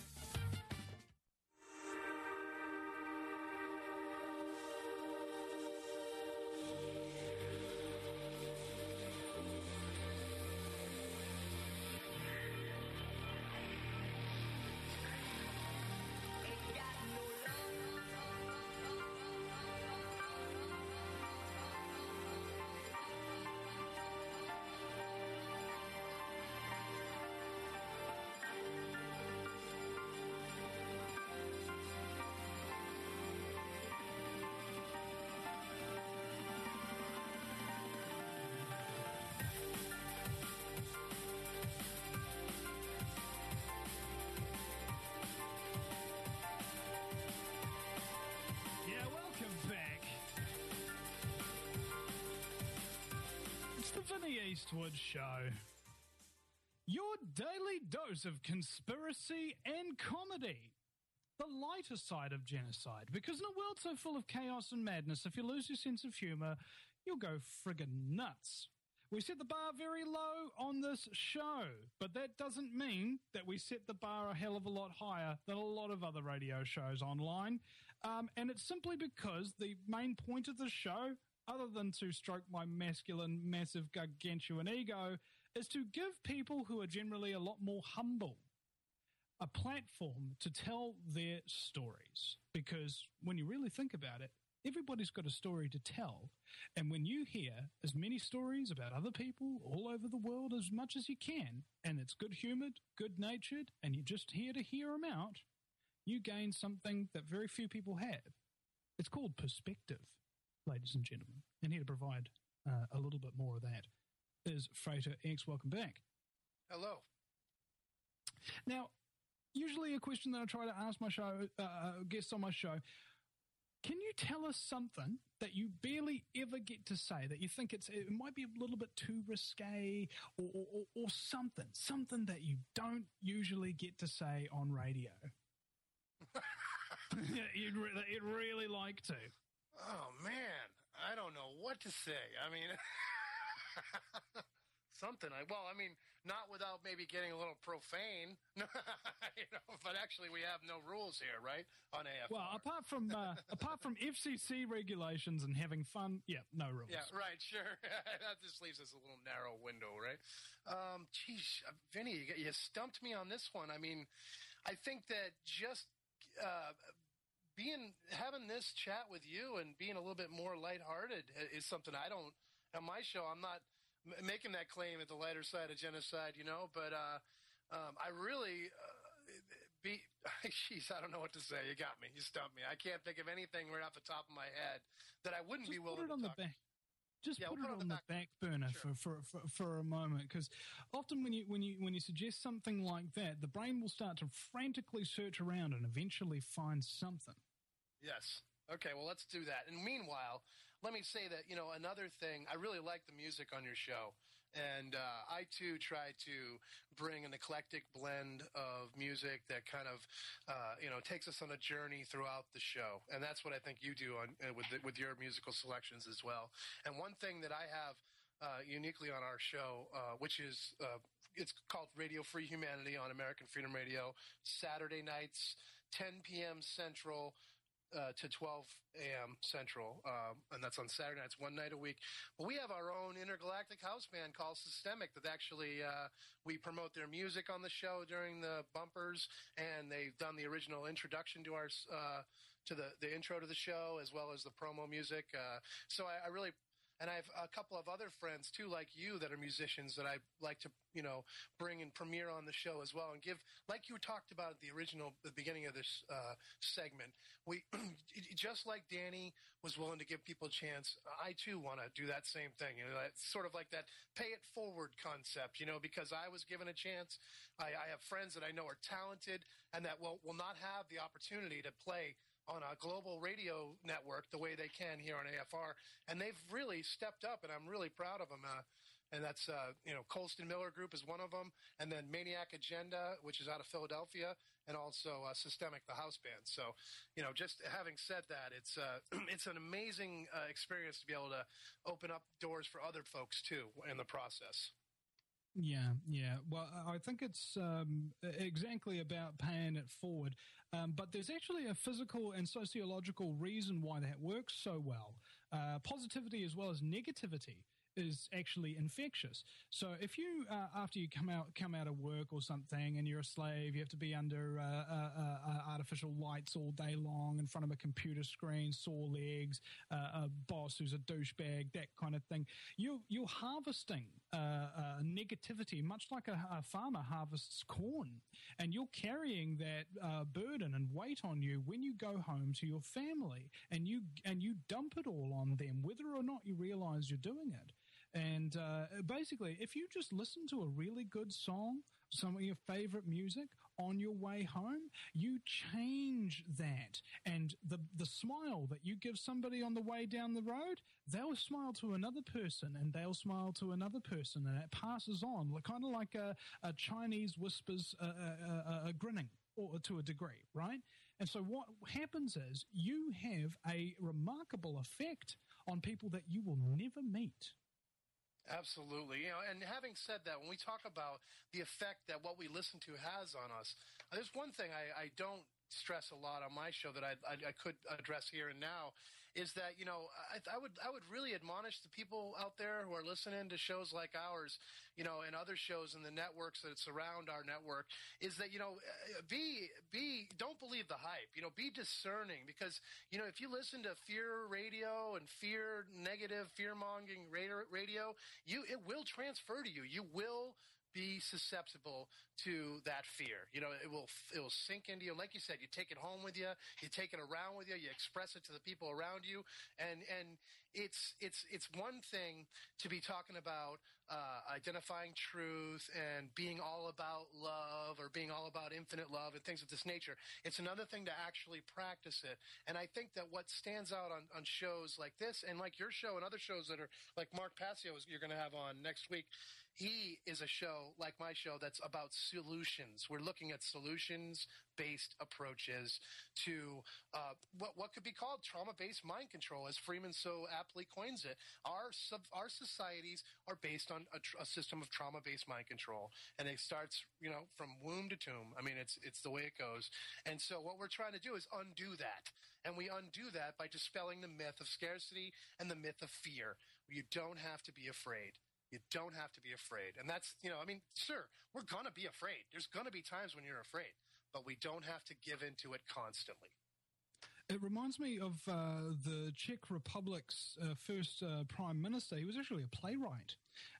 The Vinnie Eastwood Show. Your daily dose of conspiracy and comedy. The lighter side of genocide. Because in a world so full of chaos and madness, if you lose your sense of humour, you'll go friggin' nuts. We set the bar very low on this show, but that doesn't mean that we set the bar a hell of a lot higher than a lot of other radio shows online. And it's simply because the main point of the show, other than to stroke my masculine, massive, gargantuan ego, is to give people who are generally a lot more humble a platform to tell their stories. Because when you really think about it, everybody's got a story to tell. And when you hear as many stories about other people all over the world as much as you can, and it's good-humoured, good-natured, and you're just here to hear them out, you gain something that very few people have. It's called perspective. Ladies and gentlemen, and here to provide a little bit more of that is Freighter X. Welcome back. Hello. Now, usually a question that I try to ask my show guests on my show, can you tell us something that you barely ever get to say, that you think it might be a little bit too risque, or something that you don't usually get to say on radio? You'd really like to. Oh, man, I don't know what to say. I mean, not without maybe getting a little profane, but actually we have no rules here, right, on AFR. Well, apart from FCC regulations and having fun, yeah, no rules. Yeah, right, sure. That just leaves us a little narrow window, right? Geez, Vinny, you stumped me on this one. I mean, I think that just having this chat with you and being a little bit more lighthearted is something I don't, on my show, I'm not making that claim at the lighter side of genocide, but I really, geez, I don't know what to say. You got me. You stumped me. I can't think of anything right off the top of my head that I wouldn't be willing to talk about. Just put it on the back burner sure. for a moment, because often when you suggest something like that, the brain will start to frantically search around and eventually find something. Yes. Okay, well, let's do that. And meanwhile, let me say that, another thing, I really like the music on your show. And I, too, try to bring an eclectic blend of music that kind of, takes us on a journey throughout the show. And that's what I think you do with your musical selections as well. And one thing that I have uniquely on our show, which is it's called Radio Free Humanity on American Freedom Radio, Saturday nights, 10 p.m. Central, to 12 a.m. Central, and that's on Saturday nights, one night a week. But we have our own intergalactic house band called Systemic that actually we promote their music on the show during the bumpers, and they've done the original introduction to our to the intro to the show as well as the promo music. So I really. And I have a couple of other friends, too, like you, that are musicians that I like to, bring and premiere on the show as well and give, like you talked about at the beginning of this segment, we, just like Danny was willing to give people a chance, I, too, want to do that same thing. It's sort of like that pay it forward concept, because I was given a chance. I have friends that I know are talented and that will not have the opportunity to play on a global radio network the way they can here on AFR. And they've really stepped up, and I'm really proud of them. And that's, Colston Miller Group is one of them. And then Maniac Agenda, which is out of Philadelphia, and also Systemic, the house band. So, just having said that, it's it's an amazing experience to be able to open up doors for other folks, too, in the process. Yeah. Well, I think it's exactly about paying it forward. But there's actually a physical and sociological reason why that works so well. Positivity as well as negativity is actually infectious. So if you, after you come out of work or something and you're a slave, you have to be under artificial lights all day long in front of a computer screen, sore legs, a boss who's a douchebag, that kind of thing, you're harvesting negativity, much like a farmer harvests corn, and you're carrying that burden and weight on you when you go home to your family, and you dump it all on them, whether or not you realize you're doing it. And basically, if you just listen to a really good song, some of your favorite music on your way home, you change that. And the smile that you give somebody on the way down the road, they'll smile to another person, and they'll smile to another person, and it passes on, kind of like a Chinese whispers grinning, or to a degree, right? And so what happens is you have a remarkable effect on people that you will never meet. Absolutely. And having said that, when we talk about the effect that what we listen to has on us, there's one thing I don't stress a lot on my show that I could address here and now is that, I would really admonish the people out there who are listening to shows like ours, and other shows in the networks that surround our network, is that, don't believe the hype, be discerning, because, if you listen to fear radio and negative, fear-mongering radio, it will transfer to you. You will be susceptible to that fear. It will sink into you. Like you said, you take it home with you, you take it around with you, you express it to the people around you, and it's one thing to be talking about identifying truth and being all about love or being all about infinite love and things of this nature. It's another thing to actually practice it. And I think that what stands out on shows like this and like your show and other shows that are like Mark Passio you're going to have on next week, he is a show like my show that's about solutions. We're looking at solutions-based approaches to what could be called trauma-based mind control, as Freeman so aptly coins it. Our societies are based on a system of trauma-based mind control, and it starts, from womb to tomb. I mean, it's the way it goes. And so what we're trying to do is undo that, and we undo that by dispelling the myth of scarcity and the myth of fear. You don't have to be afraid. You don't have to be afraid. And that's, sure, we're going to be afraid. There's going to be times when you're afraid, but we don't have to give into it constantly. It reminds me of the Czech Republic's first prime minister. He was actually a playwright.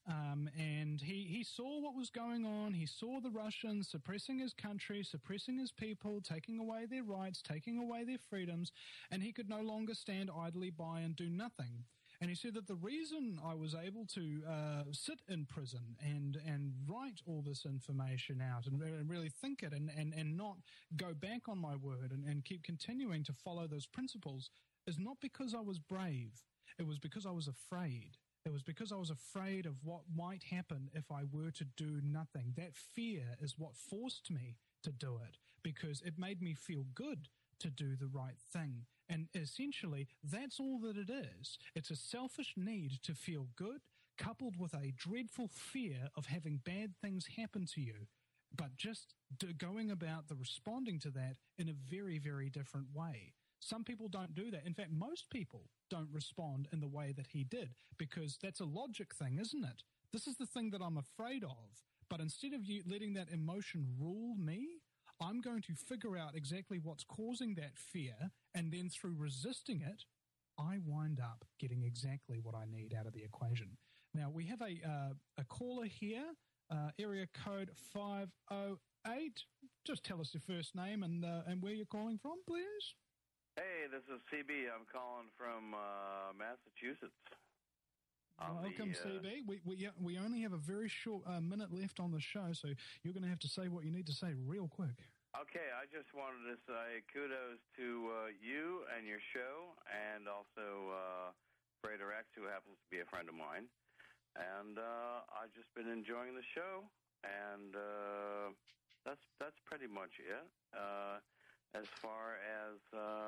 And he saw what was going on. He saw the Russians suppressing his country, suppressing his people, taking away their rights, taking away their freedoms, and he could no longer stand idly by and do nothing. And he said that the reason I was able to sit in prison and write all this information out and really think it and not go back on my word and keep continuing to follow those principles is not because I was brave. It was because I was afraid. It was because I was afraid of what might happen if I were to do nothing. That fear is what forced me to do it, because it made me feel good to do the right thing. And essentially, that's all that it is. It's a selfish need to feel good, coupled with a dreadful fear of having bad things happen to you, but just going about the responding to that in a very, very different way. Some people don't do that. In fact, most people don't respond in the way that he did, because that's a logic thing, isn't it? This is the thing that I'm afraid of. But instead of you letting that emotion rule me, I'm going to figure out exactly what's causing that fear, and then through resisting it, I wind up getting exactly what I need out of the equation. Now, we have a caller here, area code 508. Just tell us your first name and where you're calling from, please. Hey, this is CB. I'm calling from Massachusetts. Welcome, CB. We only have a very short minute left on the show, so you're going to have to say what you need to say real quick. Okay, I just wanted to say kudos to you and your show, and also Frater X, who happens to be a friend of mine. And I've just been enjoying the show, and that's pretty much it. As far as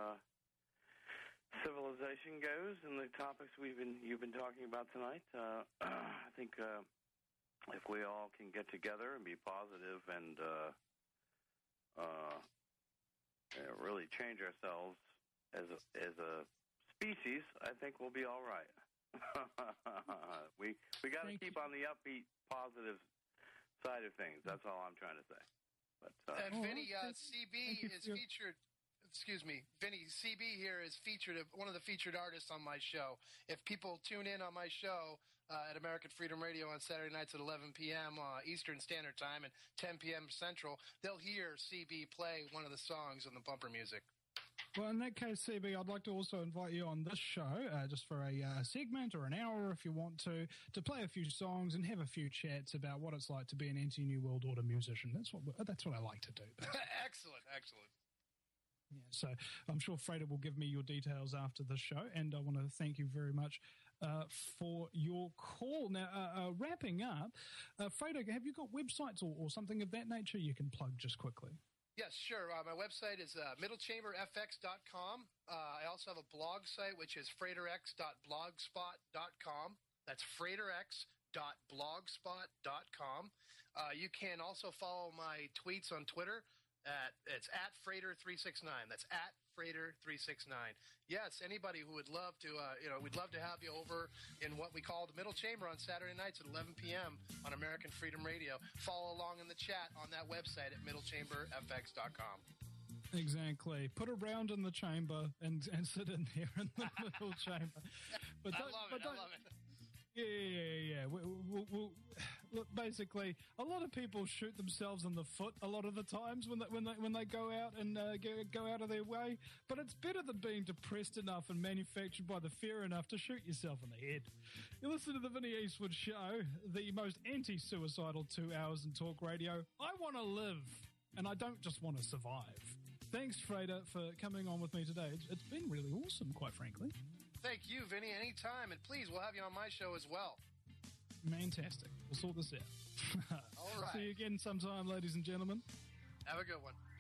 civilization goes and the topics you've been talking about tonight, I think if we all can get together and be positive and really change ourselves as a species, I think we'll be all right. We got to keep on the upbeat, positive side of things. That's all I'm trying to say. But, and Vinny, CB is featured. Excuse me, Vinny, CB here is featured, one of the featured artists on my show. If people tune in on my show at American Freedom Radio on Saturday nights at 11 p.m. Eastern Standard Time and 10 p.m. Central, they'll hear CB play one of the songs on the bumper music. Well, in that case, CB, I'd like to also invite you on this show, just for a segment or an hour if you want to play a few songs and have a few chats about what it's like to be an anti-New World Order musician. That's what I like to do. Excellent. Yeah, so I'm sure Frater will give me your details after the show, and I want to thank you very much for your call. Now, wrapping up, Frater, have you got websites or something of that nature you can plug just quickly? Yes, sure. My website is middlechamberfx.com. I also have a blog site, which is fraterx.blogspot.com. That's fraterx.blogspot.com. You can also follow my tweets on Twitter. It's at Frater369. That's at Frater369. Yes, anybody who would love to, we'd love to have you over in what we call the Middle Chamber on Saturday nights at 11 p.m. on American Freedom Radio. Follow along in the chat on that website at middlechamberfx.com. Exactly. Put a round in the chamber and sit in there in the middle chamber. But I love it. Yeah. Look, basically, a lot of people shoot themselves in the foot a lot of the times when they go out and go out of their way. But it's better than being depressed enough and manufactured by the fear enough to shoot yourself in the head. You listen to the Vinny Eastwood Show, the most anti-suicidal 2 hours in talk radio. I want to live, and I don't just want to survive. Thanks, Frater, for coming on with me today. It's been really awesome, quite frankly. Thank you, Vinny. Anytime. And please, we'll have you on my show as well. Fantastic. We'll sort this out. All right. See you again sometime, ladies and gentlemen. Have a good one.